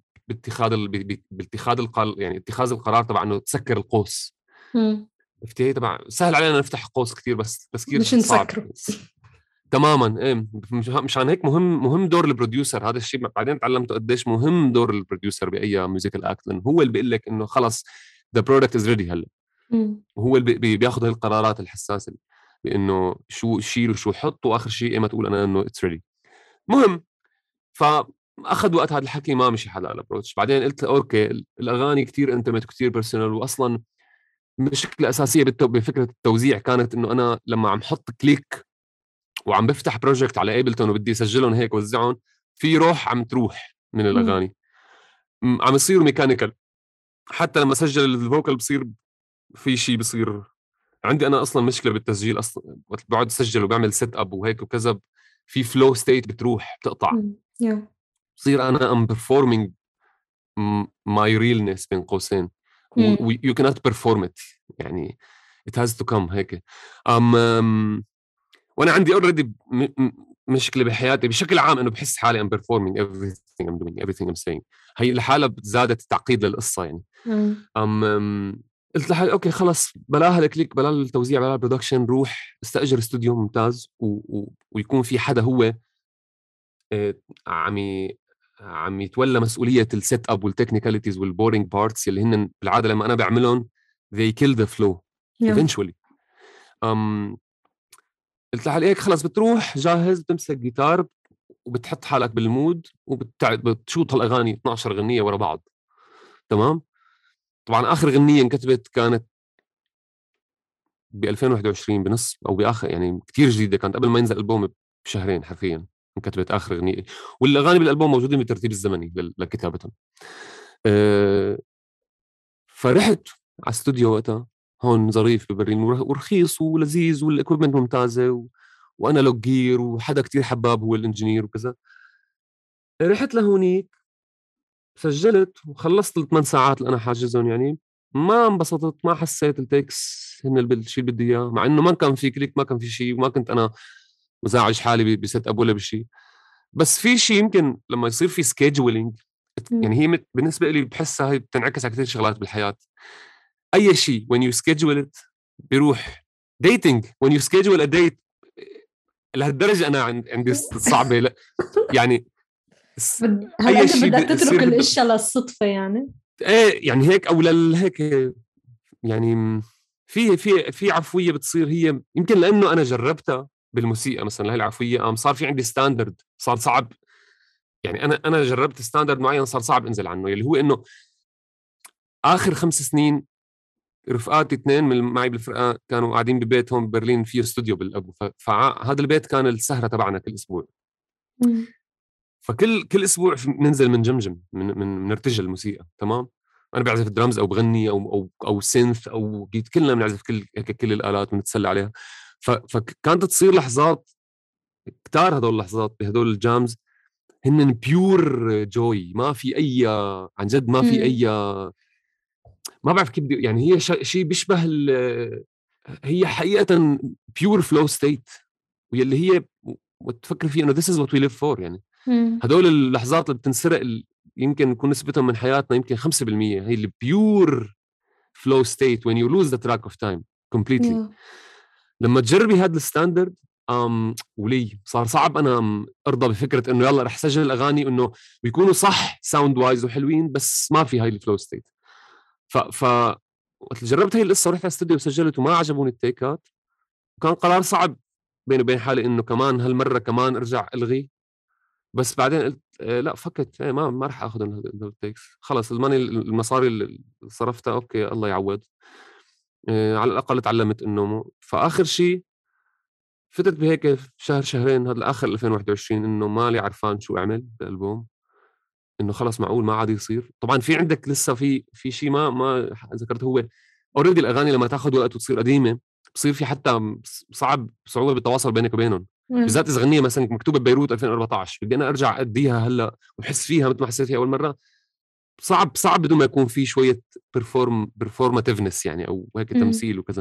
يعني اتخاذ القرار تبع انه تسكر القوس. هي تبع سهل علينا نفتح قوس كثير، بس تسكير مش صعب. نسكره. تماما. ايه مشان هيك مهم دور البروديوسر. هذا الشيء بعدين تعلمته قديش مهم دور البروديوسر باي ميوزيكال اكت، لانه هو اللي بيقول لك انه خلص ذا برودكت از ريدي هلا. وهو اللي بياخذ هاي القرارات الحساسه بانه شو شيل وشو حط، واخر شيء ايمتى تقول انا انه اتس ريدي. مهم. فاخذ وقت هذا الحكي، ما مشي حدا الابروتش. بعدين قلت اوكي الاغاني كتير انتمت كتير بيرسونال، واصلا مشكله اساسيه بفكره التوزيع كانت انه انا لما عم حط كليك وعم بفتح بروجكت على ايبلتون وبدي اسجلهم هيك وزعهم، في روح عم تروح من الاغاني، عم يصيروا ميكانيكال. حتى لما اسجل الفوكال بصير في شيء بصير عندي انا اصلا مشكله بالتسجيل اصلا، وقت بقعد اسجل وبعمل سيت اب وهيك وكذا، في فلو ستيت بتروح بتقطع. بصير انا ام بيرفورمينج my realness بين قوسين you cannot perform it يعني it has to come هيك. وانا عندي already مشكلة بحياتي بشكل عام انه بحس حالي I'm performing everything I'm doing everything I'm saying. هي الحالة زادت تعقيد للقصة يعني. قلت لحالي اوكي خلص بلاها الكليك بلا التوزيع بلا البرودكشن، روح استأجر استوديو ممتاز ويكون في حدا هو عم يتولى مسؤولية السيت اب والتكنيكاليتيز والبورينج بارتس اللي هن بالعادة لما انا بعملهم they kill the flow eventually. قلت لحالي هيك خلص بتروح جاهز بتمسك جيتار وبتحط حالك بالمود وبتشوط هالاغاني 12 غنية ورا بعض. تمام. طبعا اخر غنية انكتبت كانت ب 2021 بنص او باخر يعني كتير جديده، كانت قبل ما ينزل الالبوم بشهرين حرفيا انكتبت اخر اغنيه، والاغاني بالالبوم موجودين بالترتيب الزمني لكتابتهم. فرحت على استوديو وقتها هون ظريف ببرلين ورخيص ولذيذ والاكويبمنت ممتازه وانا لوج جير وحدا كتير حباب هو الانجينير وكذا. رحت لهونيك سجلت وخلصت ال8 ساعات اللي انا حاجزهم، يعني ما انبسطت، ما حسيت التكس هن الشيء اللي بدي اياه، مع انه ما كان في كليك ما كان في شيء وما كنت انا مزعج حالي بست اب ولا بشيء. بس في شيء يمكن لما يصير في سكيدجولينج يعني هي بالنسبه لي بحسها هي بتنعكس على كثير شغلات بالحياه. اي شيء when you schedule it بيروح. dating when you schedule a date لهالدرجه انا عندي صعبه يعني هل انت بدك تترك الاشياء للصدفه يعني؟ ايه يعني هيك او هيك يعني في عفويه بتصير، هي يمكن لانه انا جربتها بالموسيقى مثلا هاي العفويه صار في عندي ستاندرد، صار صعب يعني انا جربت ستاندرد معين صار صعب انزل عنه، اللي هو انه اخر 5 سنين رفقاتي 2 من معي بالفرقه كانوا قاعدين ببيتهم ببرلين فيه استوديو بالابو، فهذا البيت كان السهره تبعنا كل اسبوع. فكل اسبوع ننزل من جمجم من نرتجل الموسيقى. تمام. انا بعزف درامز او بغني او سينث او جيت، كلنا بنعزف كل الالات ونتسلى عليها. فكانت تصير لحظات كتار، هدول اللحظات بهدول الجامز هن بيور جوي، ما في اي عن جد ما في اي ما بعرف كيف يعني هي شيء بيشبه هي حقيقه بيور فلو ستيت، واللي هي وتفكر فيه انه this is what we live for يعني. هدول اللحظات اللي بتنسرق يمكن يكون نسبتهم من حياتنا يمكن 5%، هي البيور فلو ستيت when you lose the track of time completely. لما تجربي هذا الستاندرد ولي صار صعب انا ارضى بفكره انه يلا رح سجل الاغاني انه بيكونوا صح ساوند وايز وحلوين بس ما في هاي الفلو ستيت. ف وقت جربت هاي القصه ورحت على الاستوديو وسجلت وما عجبوني التيكات، وكان قرار صعب بيني وبين حالي انه كمان هالمره كمان ارجع الغي. بس بعدين قلت لا فكت ما راح اخذ التيكس، خلص المصاري اللي صرفتها اوكي الله يعوض. على الاقل تعلمت انه فاخر شيء فتت بهيك شهر شهرين هذا الاخر 2021 انه مالي عرفان شو اعمل بالالبوم، انه خلص معقول ما عاد يصير. طبعا في عندك لسه في شيء ما ذكرته، هو اوريدي الاغاني لما تاخذ وقت وتصير قديمه بصير في حتى صعوبه بالتواصل بينك وبينهم، بالذات اذا غنيه مثلا مكتوبه ببيروت 2014 بدي انا ارجع اديها هلا واحس فيها مثل ما حسيت فيها اول مره، صعب بدون ما يكون في شويه performativeness يعني او هيك تمثيل وكذا.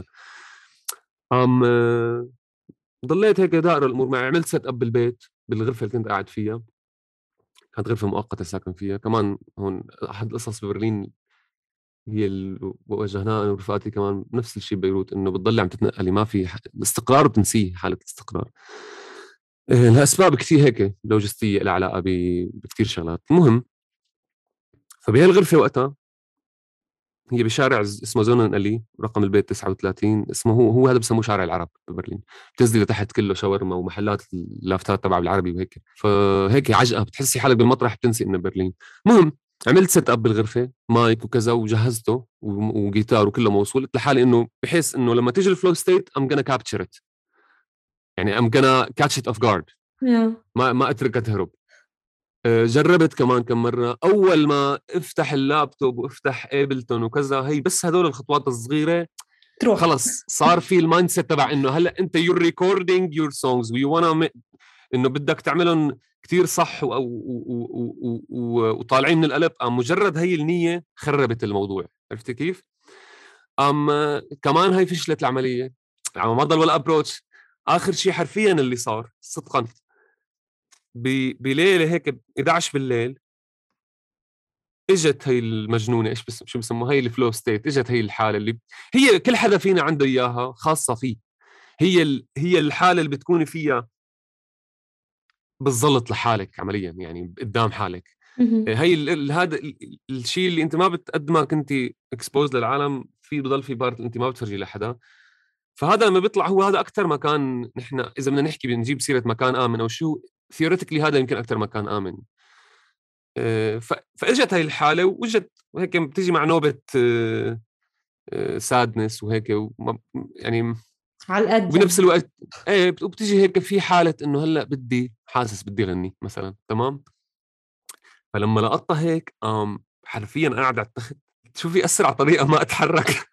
ضليت هيك دائره الامور معي. عملت سيت اب بالبيت بالغرفه اللي كنت قاعد فيها، كانت غرفه مؤقته ساكن فيها. كمان هون احد القصص ببرلين هي اللي واجهناها انا ورفقاتي كمان نفس الشيء ببيروت، انه بتضلي عم تتنقلي ما في الاستقرار بتنسيه حاله الاستقرار لاسباب كثير هيك لوجستيه لها علاقه بكثير شغلات. المهم فبهالغرفه وقتها هي بشارع اسمه زونن ألي، رقم البيت 39، اسمه هو هذا بسموه شارع العرب ببرلين، بتنزلي لتحت كله شاورما ومحلات اللافتات تبع بالعربي وهيك، فهيك عجقه بتحسي حالك بالمطرح بتنسي انه برلين. المهم عملت سيت اب بالغرفه مايك وكذا وجهزته وجيتار وكله موصول، قلت لحالي انه بحيث انه لما تيجي الفلو ستيت ام gonna capture it، يعني ام gonna catch it off guard، ما اتركها تهرب. جربت كمان كم مرة، أول ما افتح اللابتوب وافتح ايبلتون وكذا، هي بس هذول الخطوات الصغيرة تروح خلص صار في المايند سيت تبع إنه هلأ أنت you're recording your songs we wanna إنه بدك تعملهم كتير صح وطالعين من القلب، مجرد هي النية خربت الموضوع. عرفت كيف؟ كمان هاي فشلت العملية، ما ضل ولا ابروتش. اخر شيء حرفيا اللي صار صدقا بليله هيك 11 بالليل اجت هي المجنونه، ايش بس شو بسموها، هي الفلو ستيت. اجت هي الحاله اللي هي كل حدا فينا عنده اياها خاصه فيه. هي الحاله اللي بتكوني فيها بالضبط لحالك عمليا، يعني قدام حالك. هي هذا الشيء اللي انت ما قد ما كنت اكسبوز للعالم فيه، بضل في بارت انت ما بتفرجي لحدا. فهذا لما بيطلع هو هذا اكثر مكان، نحن اذا بدنا نحكي بنجيب سيره مكان امن او شو، ثيوريتيكلي هذا يمكن اكثر مكان امن. فاجت هاي الحاله واجت وهيك بتيجي مع نوبه سادنس وهيك يعني على القد وبنفس الوقت وبتيجي هيك في حاله انه هلا حاسس بدي غني مثلا، تمام. فلما لقطها هيك حرفيا قاعد على التخت، شوفي اسرع طريقه ما اتحرك.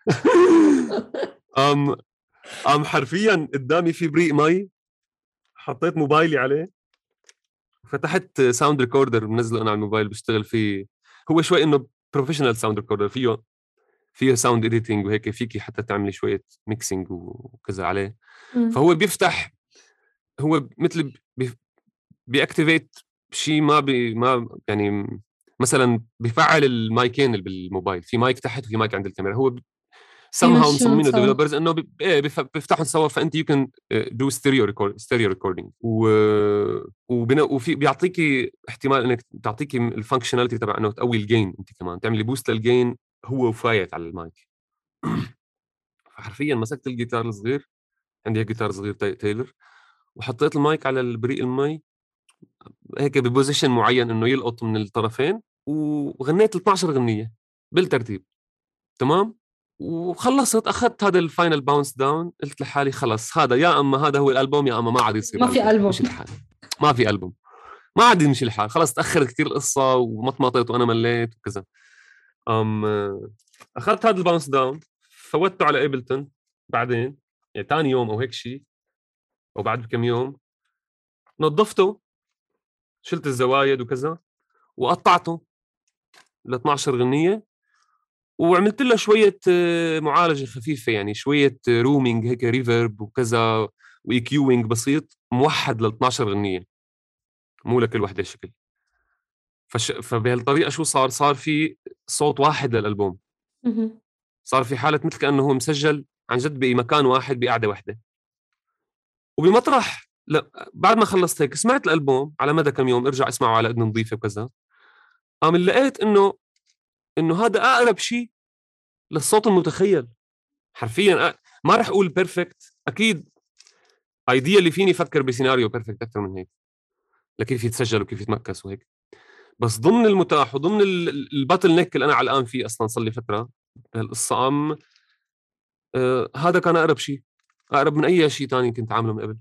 حرفيا قدامي في بريق مي، حطيت موبايلي عليه، فتحت ساوند ريكوردر منزله انا على الموبايل بشتغل فيه. هو شوي انه بروفيشنال ساوند ريكوردر، فيه ساوند اديتنج وهيك، فيكي حتى تعملي شويه ميكسينج وكذا عليه. فهو بيفتح، هو مثل بيأكتيفيت شيء ما يعني مثلا بيفعل المايكين اللي بالموبايل، في مايك تحت وفي مايك عند الكاميرا. هو somehow مصممينه ديفلوبرز انه بيفتحوا سوا، فانت يو كان دو ستيريو ريكوردينج وفي بيعطيكي احتمال انك تعطيكي الفانكشناليتي تبع انه تقوي الجين، انت كمان تعملي بوست للجين هو وفايت على المايك. فحرفيا مسكت الجيتار الصغير، عندي جيتار صغير تايلر، وحطيت المايك على البريق المي هيك ببوزيشن معين انه يلقط من الطرفين، وغنيت 12 غنيه بالترتيب، تمام. وخلصت، اخذت هذا الفاينل باونس داون، قلت لحالي خلص هذا يا اما هذا هو الالبوم يا اما ما عاد يصير، ما في ألبوم، مش الحال، ما في ألبوم، ما عاد يمشي الحال، خلص تاخرت كثير القصه ومطمطت وانا مليت وكذا. اخذت هذا الباونس داون، فوتته على ايبلتون بعدين، يعني ثاني يوم او هيك شيء، او بعد بكم يوم نظفته، شلت الزوايد وكذا، وقطعته ل 12 غنيه، وعملت له شويه معالجه خفيفه، يعني شويه رومينج هيك، ريفرب وكذا، وإيكيوينج بسيط موحد ل 12 غنيه، مو لكل وحده شكل. فبهالطريقه شو صار في صوت واحد للالبوم، صار في حاله مثل كانه هو مسجل عن جد بمكان واحد بقعده واحده. وبمطرح بعد ما خلصت هيك سمعت الالبوم على مدى كم يوم، ارجع اسمعه على اذن نظيفه وكذا، لقيت انه هذا اقرب شيء للصوت المتخيل حرفيا. ما رح اقول بيرفكت، اكيد ايديا اللي فيني افكر بسيناريو بيرفكت اكثر من هيك، لكيف يتسجل وكيف يتمكس وهيك، بس ضمن المتاح وضمن الباتل نيك اللي انا علقان فيه اصلا صار لي فتره القصه هذا كان اقرب شيء، اقرب من اي شيء تاني كنت عامله من قبل.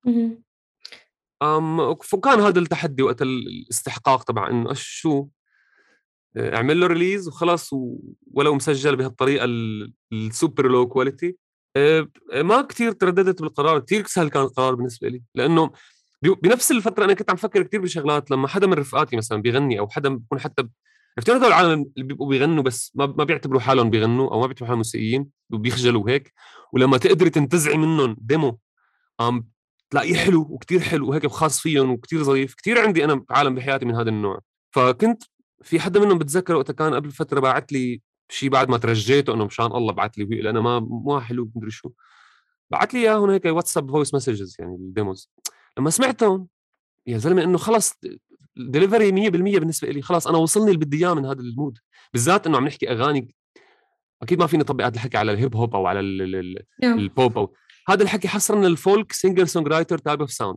فكان هذا التحدي وقت الاستحقاق تبع انه شو اعمل له ريليز وخلاص، ولو مسجل بهالطريقه السوبر لو كواليتي. ما كتير ترددت بالقرار، كتير سهل كان القرار بالنسبه لي، لانه بنفس الفتره انا كنت عم فكر كتير بشغلات. لما حدا من رفقاتي مثلا بيغني، او حدا بيكون حتى عرفتوا هذول العالم اللي بيبقوا بيغنوا بس ما بيعتبروا حالهم بيغنوا، او ما بيعتبروا حالهم موسيقيين وبيخجلوا هيك، ولما تقدري تنتزعي منهم ديمو تلاقيه حلو وكتير حلو وهيك خاص فيهم وكتير ظريف. كتير عندي انا عالم بحياتي من هذا النوع. فكنت في حدا منهم بتذكر وقتها كان قبل فتره باعت لي شيء بعد ما ترجيته انه مشان الله بعت لي، لانه ما حلو مدري شو، بعت لي اياهم هيك واتساب فويس مسجز، يعني الديموز. لما سمعتهم يا زلمه انه خلص ديليفري 100% بالنسبه لي، خلاص انا وصلني اللي بدي اياه من هذا المود، بالذات انه عم نحكي اغاني. اكيد ما فينا نطبق هذا الحكي على الهيب هوب او على البوب، او هذا الحكي حصرا للفولك سينجر سونغ رايتر تايب اوف ساوند.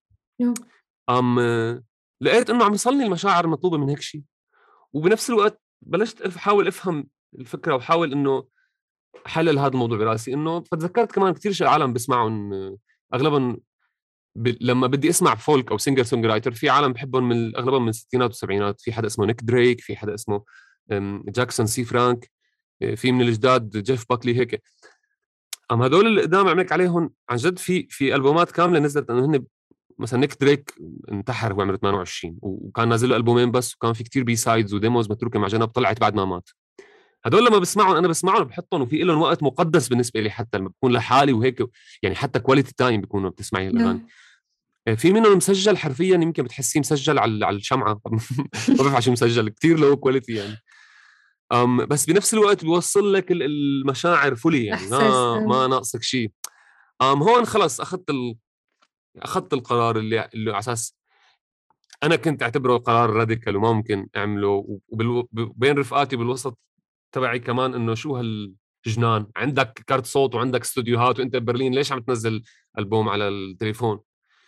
لقيت انه عم يصلني المشاعر المطلوبه من هيك شيء، وبنفس الوقت بلشت احاول افهم الفكره وحاول انه احلل هذا الموضوع براسي. انه فتذكرت كمان كثير عالم بسمعهم اغلبهم لما بدي اسمع فولك او سينجر سونغ رايتر، في عالم بحبهم من اغلبهم من الستينات والسبعينات. في حدا اسمه نيك دريك، في حدا اسمه جاكسون سي فرانك، في من الجداد جيف باكلي هيك. هذول اللي قدام عملك عليهم عن جد في البومات كامله نزلت انه هن مثلا نيك دريك انتحر هو عمره 28 وكان نازل له ألبومين بس، وكان في كتير بي سايدز وديموز متروكه مع جنب طلعت بعد ما مات. هدول لما بسمعهم انا بسمعهم بحطهم وفي لهم وقت مقدس بالنسبه لي، حتى لما بكون لحالي وهيك يعني حتى كواليتي تايم بيكونوا بتسمعي الاغاني. في منهم مسجل حرفيا يمكن بتحسيه مسجل على الشمعه ما بعرف شو مسجل، كتير لو كواليتي يعني. بس بنفس الوقت بيوصل لك المشاعر فولي، يعني احساس. ما ناقصك شيء. هون خلص اخذت القرار اللي على اساس انا كنت اعتبره قرار راديكال وما ممكن اعمله، وبين رفقاتي بالوسط تبعي كمان انه شو هالجنان، عندك كارت صوت وعندك استوديوهات وانت ببرلين، ليش عم تنزل ألبوم على التليفون؟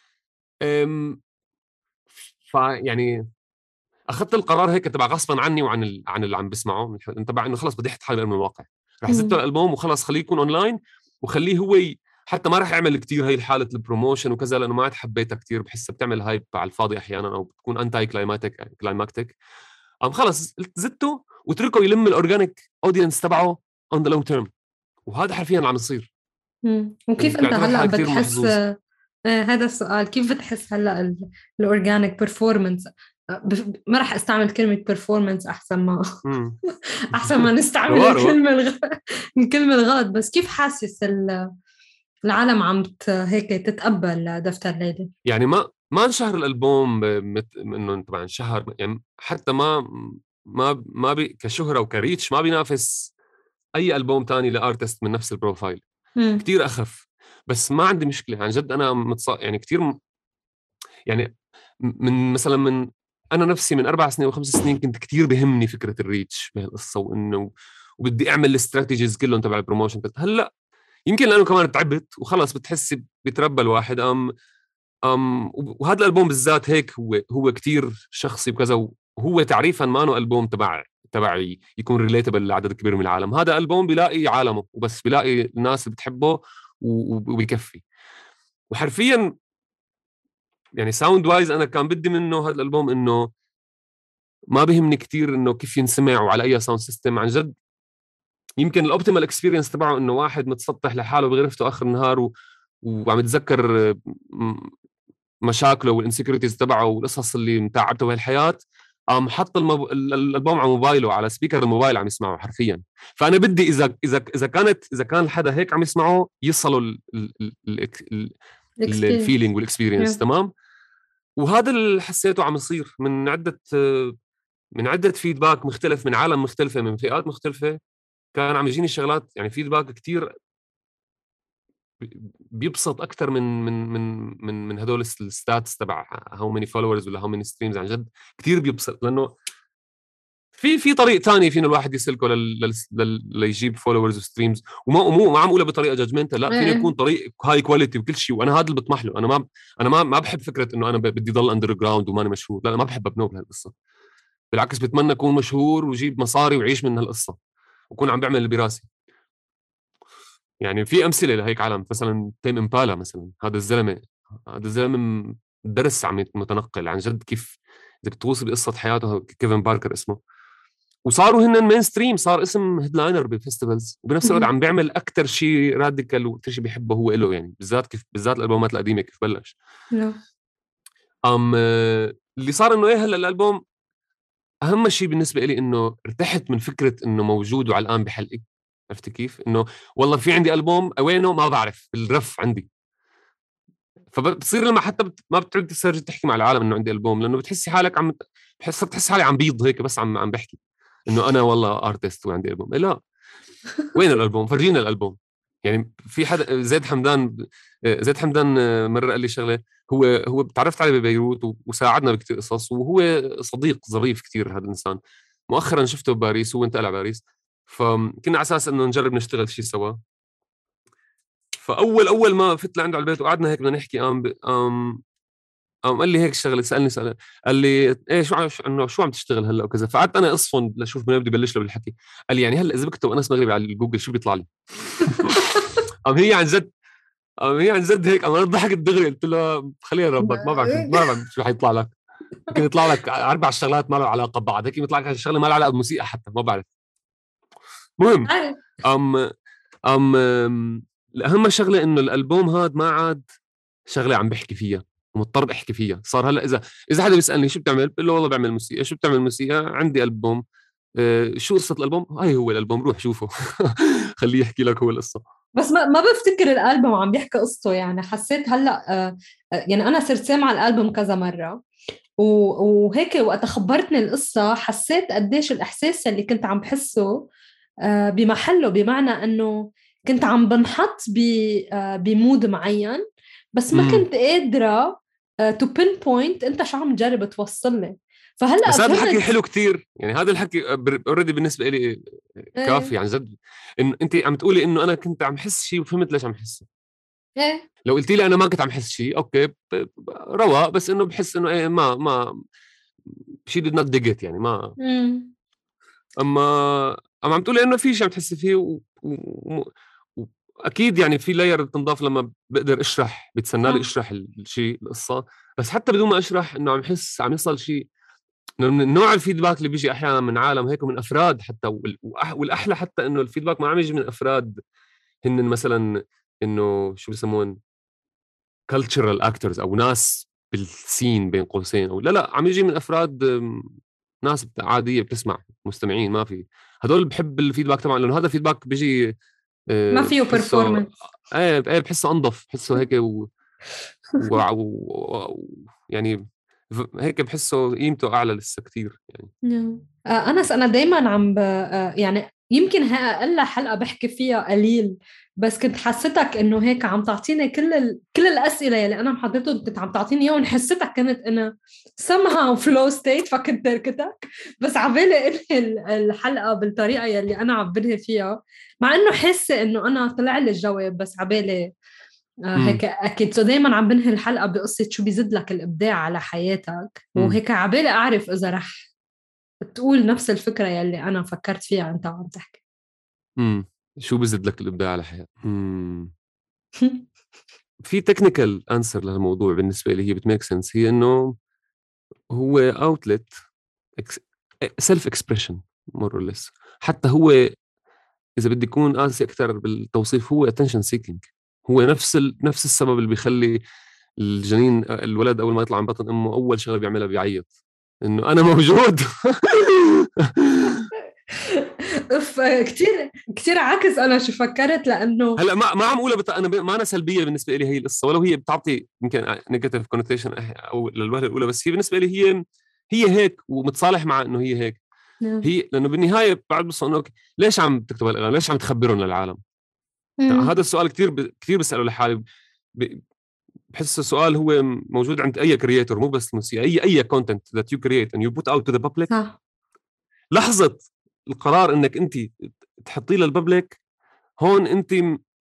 فيعني اخذت القرار هيك تبع غصبا عني وعن عن اللي عم بسمعه، تبع انه خلص بدي احط حالي من الواقع، رح زدت الالبوم وخلص خليه يكون اونلاين وخليه هو حتى ما رح يعمل كتير هي حاله البروموشن وكذا، لانه ما عاد حبيتها كتير، بحسها بتعمل هايب على الفاضي احيانا او بتكون انتاي كلايماكتيك. خلص زدته وتركه يلم الاورجانيك اودينس تبعه اون ذا لونج تيرم، وهذا حرفيا اللي عم يصير. وكيف انت وبعتبر هلا حالي كتير بتحس محظوظ. هذا السؤال، كيف بتحس هلا الاورجانيك بيرفورمانس؟ ما راح استعمل كلمة بيرفورمانس احسن ما احسن ما نستعمل الكلمة الغلط، بس كيف حاسس العالم عم هيك تتقبل دفتر ليلى؟ يعني ما انشهر الالبوم انه طبعا انشهر، يعني حتى ما كشهرة وكريتش ما بينافس اي البوم تاني لارتست من نفس البروفايل، كتير اخف. بس ما عندي مشكله عن جد، انا يعني كتير يعني من مثلا من انا نفسي من 4 سنين و5 سنين كنت كتير بهمني فكره الريتش بهالقصه، وانه وبدي اعمل الاستراتيجيز كلهم تبع البروموشن. هلا يمكن لانه كمان تعبت وخلص بتحسي بيتربى الواحد. وهذا الالبوم بالذات هيك هو كتير شخصي وكذا، وهو تعريفا ما انه البوم تبعي يكون ريليتبل لعدد كبير من العالم. هذا البوم بيلاقي عالمه وبس، بيلاقي الناس اللي بتحبه وبيكفي. وحرفيا يعني ساوند وايز انا كان بدي منه هذا الالبوم انه ما بيهمني كتير انه كيف ينسمع وعلى اي ساوند سيستم. عن جد يمكن الاوبتيمال اكسبيرينس تبعه انه واحد متسطح لحاله بغرفته اخر النهار وعم يتذكر مشاكله والانسكيورتيز تبعه والقصص اللي متعبته بهالحياه، حط الالبوم على موبايله، على سبيكر الموبايل عم يسمعه حرفيا. فانا بدي اذا كان حدا هيك عم يسمعه يصلوا الفيلينج والاكسبيرينس تمام. وهذا اللي حسيته عم يصير من عده فيدباك مختلف من عالم مختلفه من فئات مختلفه. كان عم يجيني شغلات يعني فيدباك كتير بيبسط اكثر من هدول الستاتس تبع هاو ماني فولورز ولا هاو ماني ستريمز. عن جد كثير بيبسط، لانه في طريق ثاني فينا الواحد يسلكه ليجيب فولورز وستريمز، وما عم اقولها بطريقه جادجمنتال، لا، فينا يكون طريق هاي كواليتي وكل شيء، وانا هذا اللي بطمح له. انا ما بحب فكره انه انا بدي ضل اندر جراوند وماني مشهور، لا، ما بحب ابنوب هالقصه. بالعكس بتمنى اكون مشهور وجيب مصاري وعيش من هالقصه وكون عم بعمل اللي براسي. يعني في امثله لهيك عالم، مثلا تيم امبالا مثلا، هذا الزلمه درس عم متنقل عن جد كيف بدك توصي بقصه حياته. كيفن باركر اسمه، وصاروا هن مين ستريم، صار اسم هيدلاينر بالفيستيفالز، وبنفس الوقت عم بيعمل اكثر شيء راديكال واكثر شيء بيحبه هو له، يعني بالذات الالبومات القديمه كيف بلش. اللي صار انه هلا الالبوم اهم شيء بالنسبه لي انه ارتحت من فكره انه موجود وعلى الان بحلقي. عرفت كيف؟ انه والله في عندي البوم وينه ما بعرف، بالرف عندي. فبتصير لما حتى ما بتعود تسرج تحكي مع العالم انه عندي البوم، لانه بتحسي حالك بتحس حالي عم بيض هيك بس عم بحكي انه انا والله ارتست وعندي البوم. لا، وين الالبوم؟ فرجينا الالبوم. يعني في حدا زيد حمدان مره قال لي شغله. هو تعرفت عليه ببيروت وساعدنا بكثير قصص، وهو صديق ظريف كثير هذا الانسان. مؤخرا شفته بباريس، هو انتقل على باريس، فكنا على اساس انه نجرب نشتغل شيء سوا. فاول ما فت لعنده على البيت وقعدنا هيك بدنا نحكي، قال لي هيك شغله، سالني قال لي ايه شو عم تشتغل هلا وكذا. فقعدت انا اصفن لاشوف من بدي بلش له بالحكي. قال لي يعني هلا اذا بكتب انس مغربي على الجوجل شو بيطلع لي؟ هي عن جد هيك. انا ضحكت دغري، قلت له خليها ربك، ما بعرف شو حيطلع لك. ممكن يطلع لك 4 شغلات ما لها علاقه ببعض، هيك يطلع لك شغله ما لها علاقه بالموسيقى حتى، ما بعرف. المهم أم أم الأهم شغلة إنه الألبوم هاد ما عاد شغلة عم بحكي فيها ومضطر احكي فيها. صار هلا اذا حدا بيسالني شو بتعمل، بقول له والله بعمل موسيقى. شو بتعمل موسيقى؟ عندي ألبوم. شو قصة الألبوم؟ هاي هو الألبوم، روح شوفه. خليه يحكي لك هو القصة. بس ما بفتكر الألبوم عم بيحكي قصته. يعني حسيت هلا يعني أنا صرت سامعة الألبوم كذا مرة، وهيك وقت خبرتني القصة حسيت قديش الإحساس اللي كنت عم بحسه بمحله، بمعنى أنه كنت عم بنحط بمود معين، بس ما كنت قادرة to pinpoint أنت شو عم تجرب توصل لي. فهلأ بس هذا الحكي فهمت. حلو كتير، يعني هذا الحكي اوريدي بالنسبة لي كافي ايه عن جد. إن أنت عم تقولي إنه أنا كنت عم حس شيء وفهمت ليش عم حسه. ايه لو قلتي لي أنا ما كنت عم حس شيء، أوكي رواق، بس إنه بحس إنه إيه ما شيء did not dig it، يعني ما. أما عم تقولي إنه في شيء عم تحسي فيه واكيد يعني في لاير بتنضاف لما بقدر اشرح، بتسنى لي اشرح الشيء القصه. بس حتى بدون ما اشرح انه عم حس عم يصل شيء من نوع الفيدباك اللي بيجي احيانا من عالم هيك ومن افراد حتى. والاحلى حتى انه الفيدباك ما عم يجي من افراد هن مثلا انه شو بسمون cultural actors او ناس بالسين بين قوسين، او لا عم يجي من افراد ناس عاديه بتسمع، مستمعين. ما في هدول بحب الفيدباك طبعا، لانه هذا الفيدباك بيجي ما فيه بحسه performance. ايه بحسه انظف، بحسه هيك يعني هيك بحسه قيمته اعلى لسه كثير يعني. أنس أنا دايما عم يعني يمكن هي أقل حلقة بحكي فيها قليل، بس كنت حسيتك إنه هيك عم تعطيني كل الأسئلة يلي أنا محضرته كنت عم تعطيني إياهم، حسيتك كانت أنا somehow flow state فكنت تركتك. بس عبالي أنهي الحلقة بالطريقة يلي أنا عم بنهي فيها، مع إنه حاسة إنه أنا طلع لي الجواب، بس عبالي هيك أكيد. سو دايما عم بنهي الحلقة بقصة شو بيزيد لك الإبداع على حياتك، وهيك عبالي أعرف إذا رح تقول نفس الفكرة يلي أنا فكرت فيها أنت عم تحكي. شو بزد لك الإبداع على حياتك؟ في تكنيكال انسر للموضوع بالنسبة لي، هي بتميك سنس. هي إنه هو اوتلت سيلف اكسبريشن مور اور ليس. حتى هو إذا بدي يكون قاسي أكثر بالتوصيف، هو attention seeking. هو نفس السبب اللي بيخلي الجنين الولد أول ما يطلع من بطن أمه أول شغلة بيعملها بيعيط إنه أنا موجود. كتير كتير عكس أنا شو فكرت، لأنه هلا ما عم أقولها أنا ما أنا سلبية بالنسبة لي هي القصة، ولو هي بتعطي يمكن نيجاتيف كونوتيشن أو للوهلة الأولى، بس هي بالنسبة لي هي هيك، ومتصالح مع إنه هي هيك. هي لأنه بالنهاية بعد بص إنه ليش عم تكتب هالأغاني؟ ليش عم تخبرهم للعالم؟ هذا السؤال كثير بسأله لحالي. بحس السؤال هو موجود عند اي كرييتور، مو بس موسيقى، اي كونتنت ذات يو كرييت اند يو بوت اوت تو ذا بابليك. صح. لحظه القرار انك انت تحطيه للبابليك، هون انت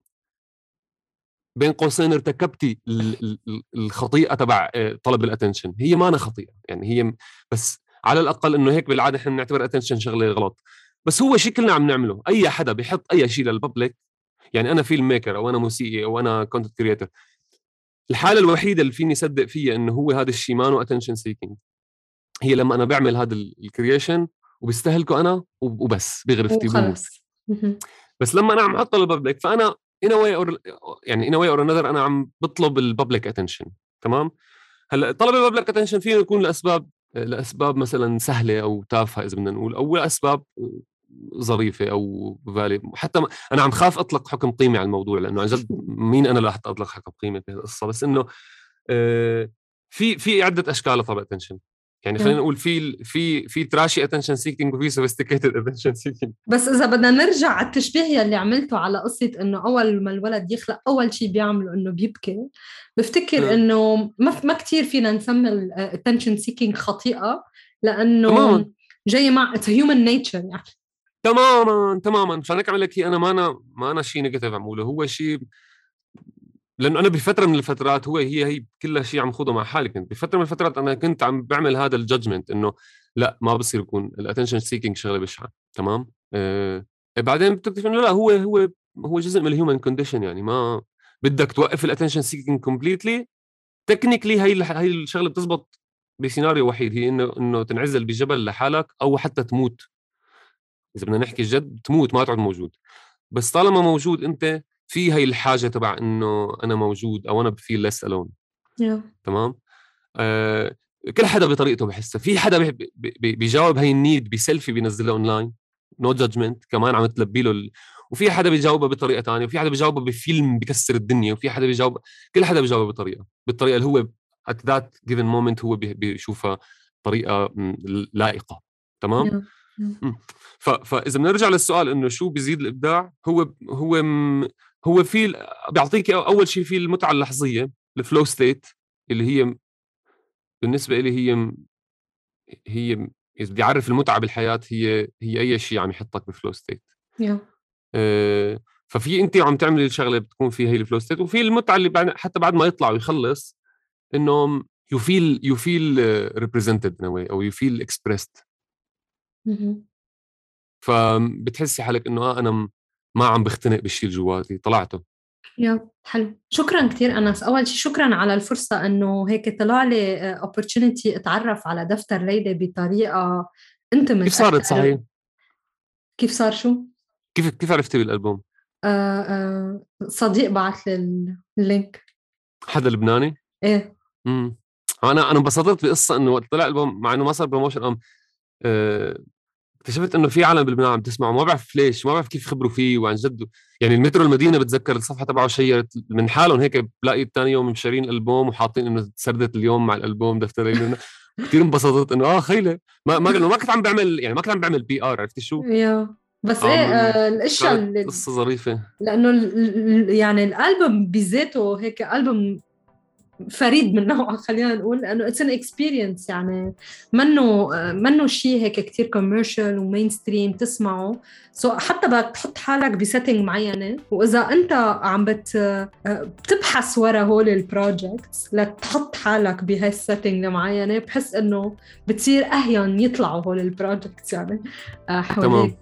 بين قوسين ارتكبتي الخطيئه تبع طلب الاتنشن. هي ما أنا خطيئه يعني، هي بس على الاقل انه هيك بالعاده احنا بنعتبر اتنشن شغله غلط، بس هو شيء كلنا عم نعمله. اي حدا بيحط اي شيء للبابليك، يعني انا فيلم ميكر او انا موسيقي او انا كونتنت كرييتور، الحاله الوحيده اللي فيني صدق فيها انه هو هذا الشيء مانو اتنشن سيكينج هي لما انا بعمل هذا الكرييشن وبستهلكه انا وبس بغرفتي وبموت. وخلص. بس لما انا عم احطه للببليك، فانا in a way or يعني in a way or another انا عم بطلب الببليك اتنشن. تمام. هلا طلب الببليك اتنشن فيه يكون لاسباب مثلا سهله او تافهه اذا بدنا نقول، او اسباب ظريفه او فالي. حتى انا عم خاف اطلق حكم قيمي على الموضوع، لانه عن جد مين انا لحتى اطلق حكم قيمي في القصه. بس انه في عده اشكال لطلب اتنشن. يعني خلينا نقول في تراشي اتنشن سيكينج وفي سوفيستيكيتد اتنشن سيكينج. بس إذا بدنا نرجع على التشبيه يلي عملته على قصة إنه أول ما الولد يخلق أول شيء بيعمله إنه بيبكي، بفتكر إنه ما كتير فينا نسمي الاتنشن سيكينج خطيئة، لأنه تماما جاي مع it's human nature يعني. تماما عشان هيك عم لك هي انا ما انا شيء نيجاتيف عم اقوله، هو شيء لانه انا بفتره من الفترات هي كلها شيء عم خوضه مع حالي. كنت بفتره من الفترات انا كنت عم بعمل هذا الجادجمنت انه لا ما بصير يكون الاتنشن سيكينج شغله بشعه. تمام. بعدين بتكتشف انه لا، هو جزء من الهيومن كونديشن. يعني ما بدك توقف الاتنشن سيكينج كومبليتلي. تكنيكلي هي الشغله بتزبط بسيناريو وحيد، هي انه تنعزل بجبل لحالك او حتى تموت. اذا بدنا نحكي جد، تموت ما تعد موجود. بس طالما موجود انت في هاي الحاجه تبع انه انا موجود او انا بفيل ليس الون. تمام. كل حدا بطريقته بحسه. في حدا بيجاوب هاي النيد بسيلفي بينزلها اونلاين نو جادجمنت كمان عم تلبي له وفي حدا بيجاوبها بطريقه ثانيه، وفي حدا بيجاوبها بفيلم بكسر الدنيا، وفي حدا بيجاوب، كل حدا بيجاوبها بالطريقه اللي هو at that given moment هو بيشوفها طريقه لائقه. تمام. فاذا بنرجع للسؤال انه شو بيزيد الابداع، هو في بيعطيك اول شيء في المتعه اللحظيه، الفلو ستيت، اللي هي بالنسبه لي هي اذا بدي اعرف المتعه بالحياه هي اي شيء عم يحطك بفلو ستيت. ففي انت عم تعملي الشغله بتكون فيها هي الفلو ستيت، وفي المتعه اللي حتى بعد ما يطلع ويخلص انه you feel represented in a way او you feel expressed. فبتحسي حالك انه انا ما عم بختنق بالشيء جواتي، طلعته. حلو. شكرا كثير أنس. أول شيء شكرا على الفرصة أنه هيك طلع لي opportunity أتعرف على دفتر ليلى بطريقة أنت كيف صارت صحيح؟ كيف صار شو؟ كيف عرفتي بالألبوم؟ صديق بعث لي اللينك. حدا لبناني؟ ايه. انا انبسطت بقصه انه وقت طلع البوم، مع انه ما صار بروموشن، اكتشفت انه في عالم بلبنان عم تسمعه، ما بعرف ليش، ما بعرف كيف خبروا فيه وعن جد. يعني المترو المدينه بتذكر الصفحه تبعه شيرت من حالهم هيك، بلاقي ثاني يوم مشارين الالبوم وحاطين انه سردت اليوم مع الالبوم دفترين. كثير انبسطت انه خيله ما كنت عم بعمل، يعني ما كنت عم بعمل بي ار، عرفتي شو؟ بس ايه الاشياء اللي قصه ظريفه، لانه يعني الالبوم بذاته هيك البوم فريد من نوعه، خلينا نقول، لانه اتس ان اكسبيرينس، يعني منه شيء هيك كتير كوميرشال ومين ستريم تسمعه. حتى بدك تحط حالك بسيتنج معينه، واذا انت عم بتبحث ورا هول البروجكتس لتحط حالك بهاي السيتنج المعينه، بحس انه بتصير اهين يطلعوا هول البروجكتس يعني حواليك.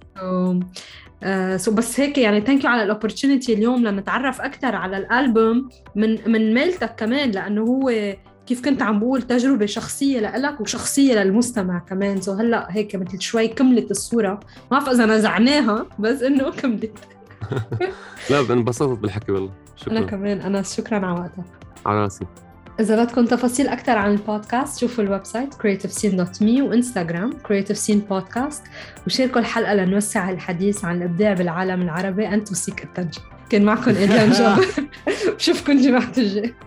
بس هيك يعني ثانك يو على الاوبورتونيتي اليوم لنتعرف اكثر على الالبوم من ميلتك كمان، لانه هو كيف كنت عم بقول تجربه شخصيه لإلك وشخصيه للمستمع كمان. هلا هيك مثل شوي كملت الصوره، ما بعرف اذا نزعناها بس انه كملت. لا انبسطت بالحكي والله. شكرا. انا كمان أنس، شكرا على وقتك. على راسي. إذا بدكم تفاصيل أكثر عن البودكاست شوفوا الويب سايت creativescene.me وإنستغرام creativescene podcast، وشاركوا الحلقة لنوسع الحديث عن الإبداع بالعالم العربي. أنتو سيك التنجي. كان معكم إليان جابر. بشوفكم جماعة الجاي.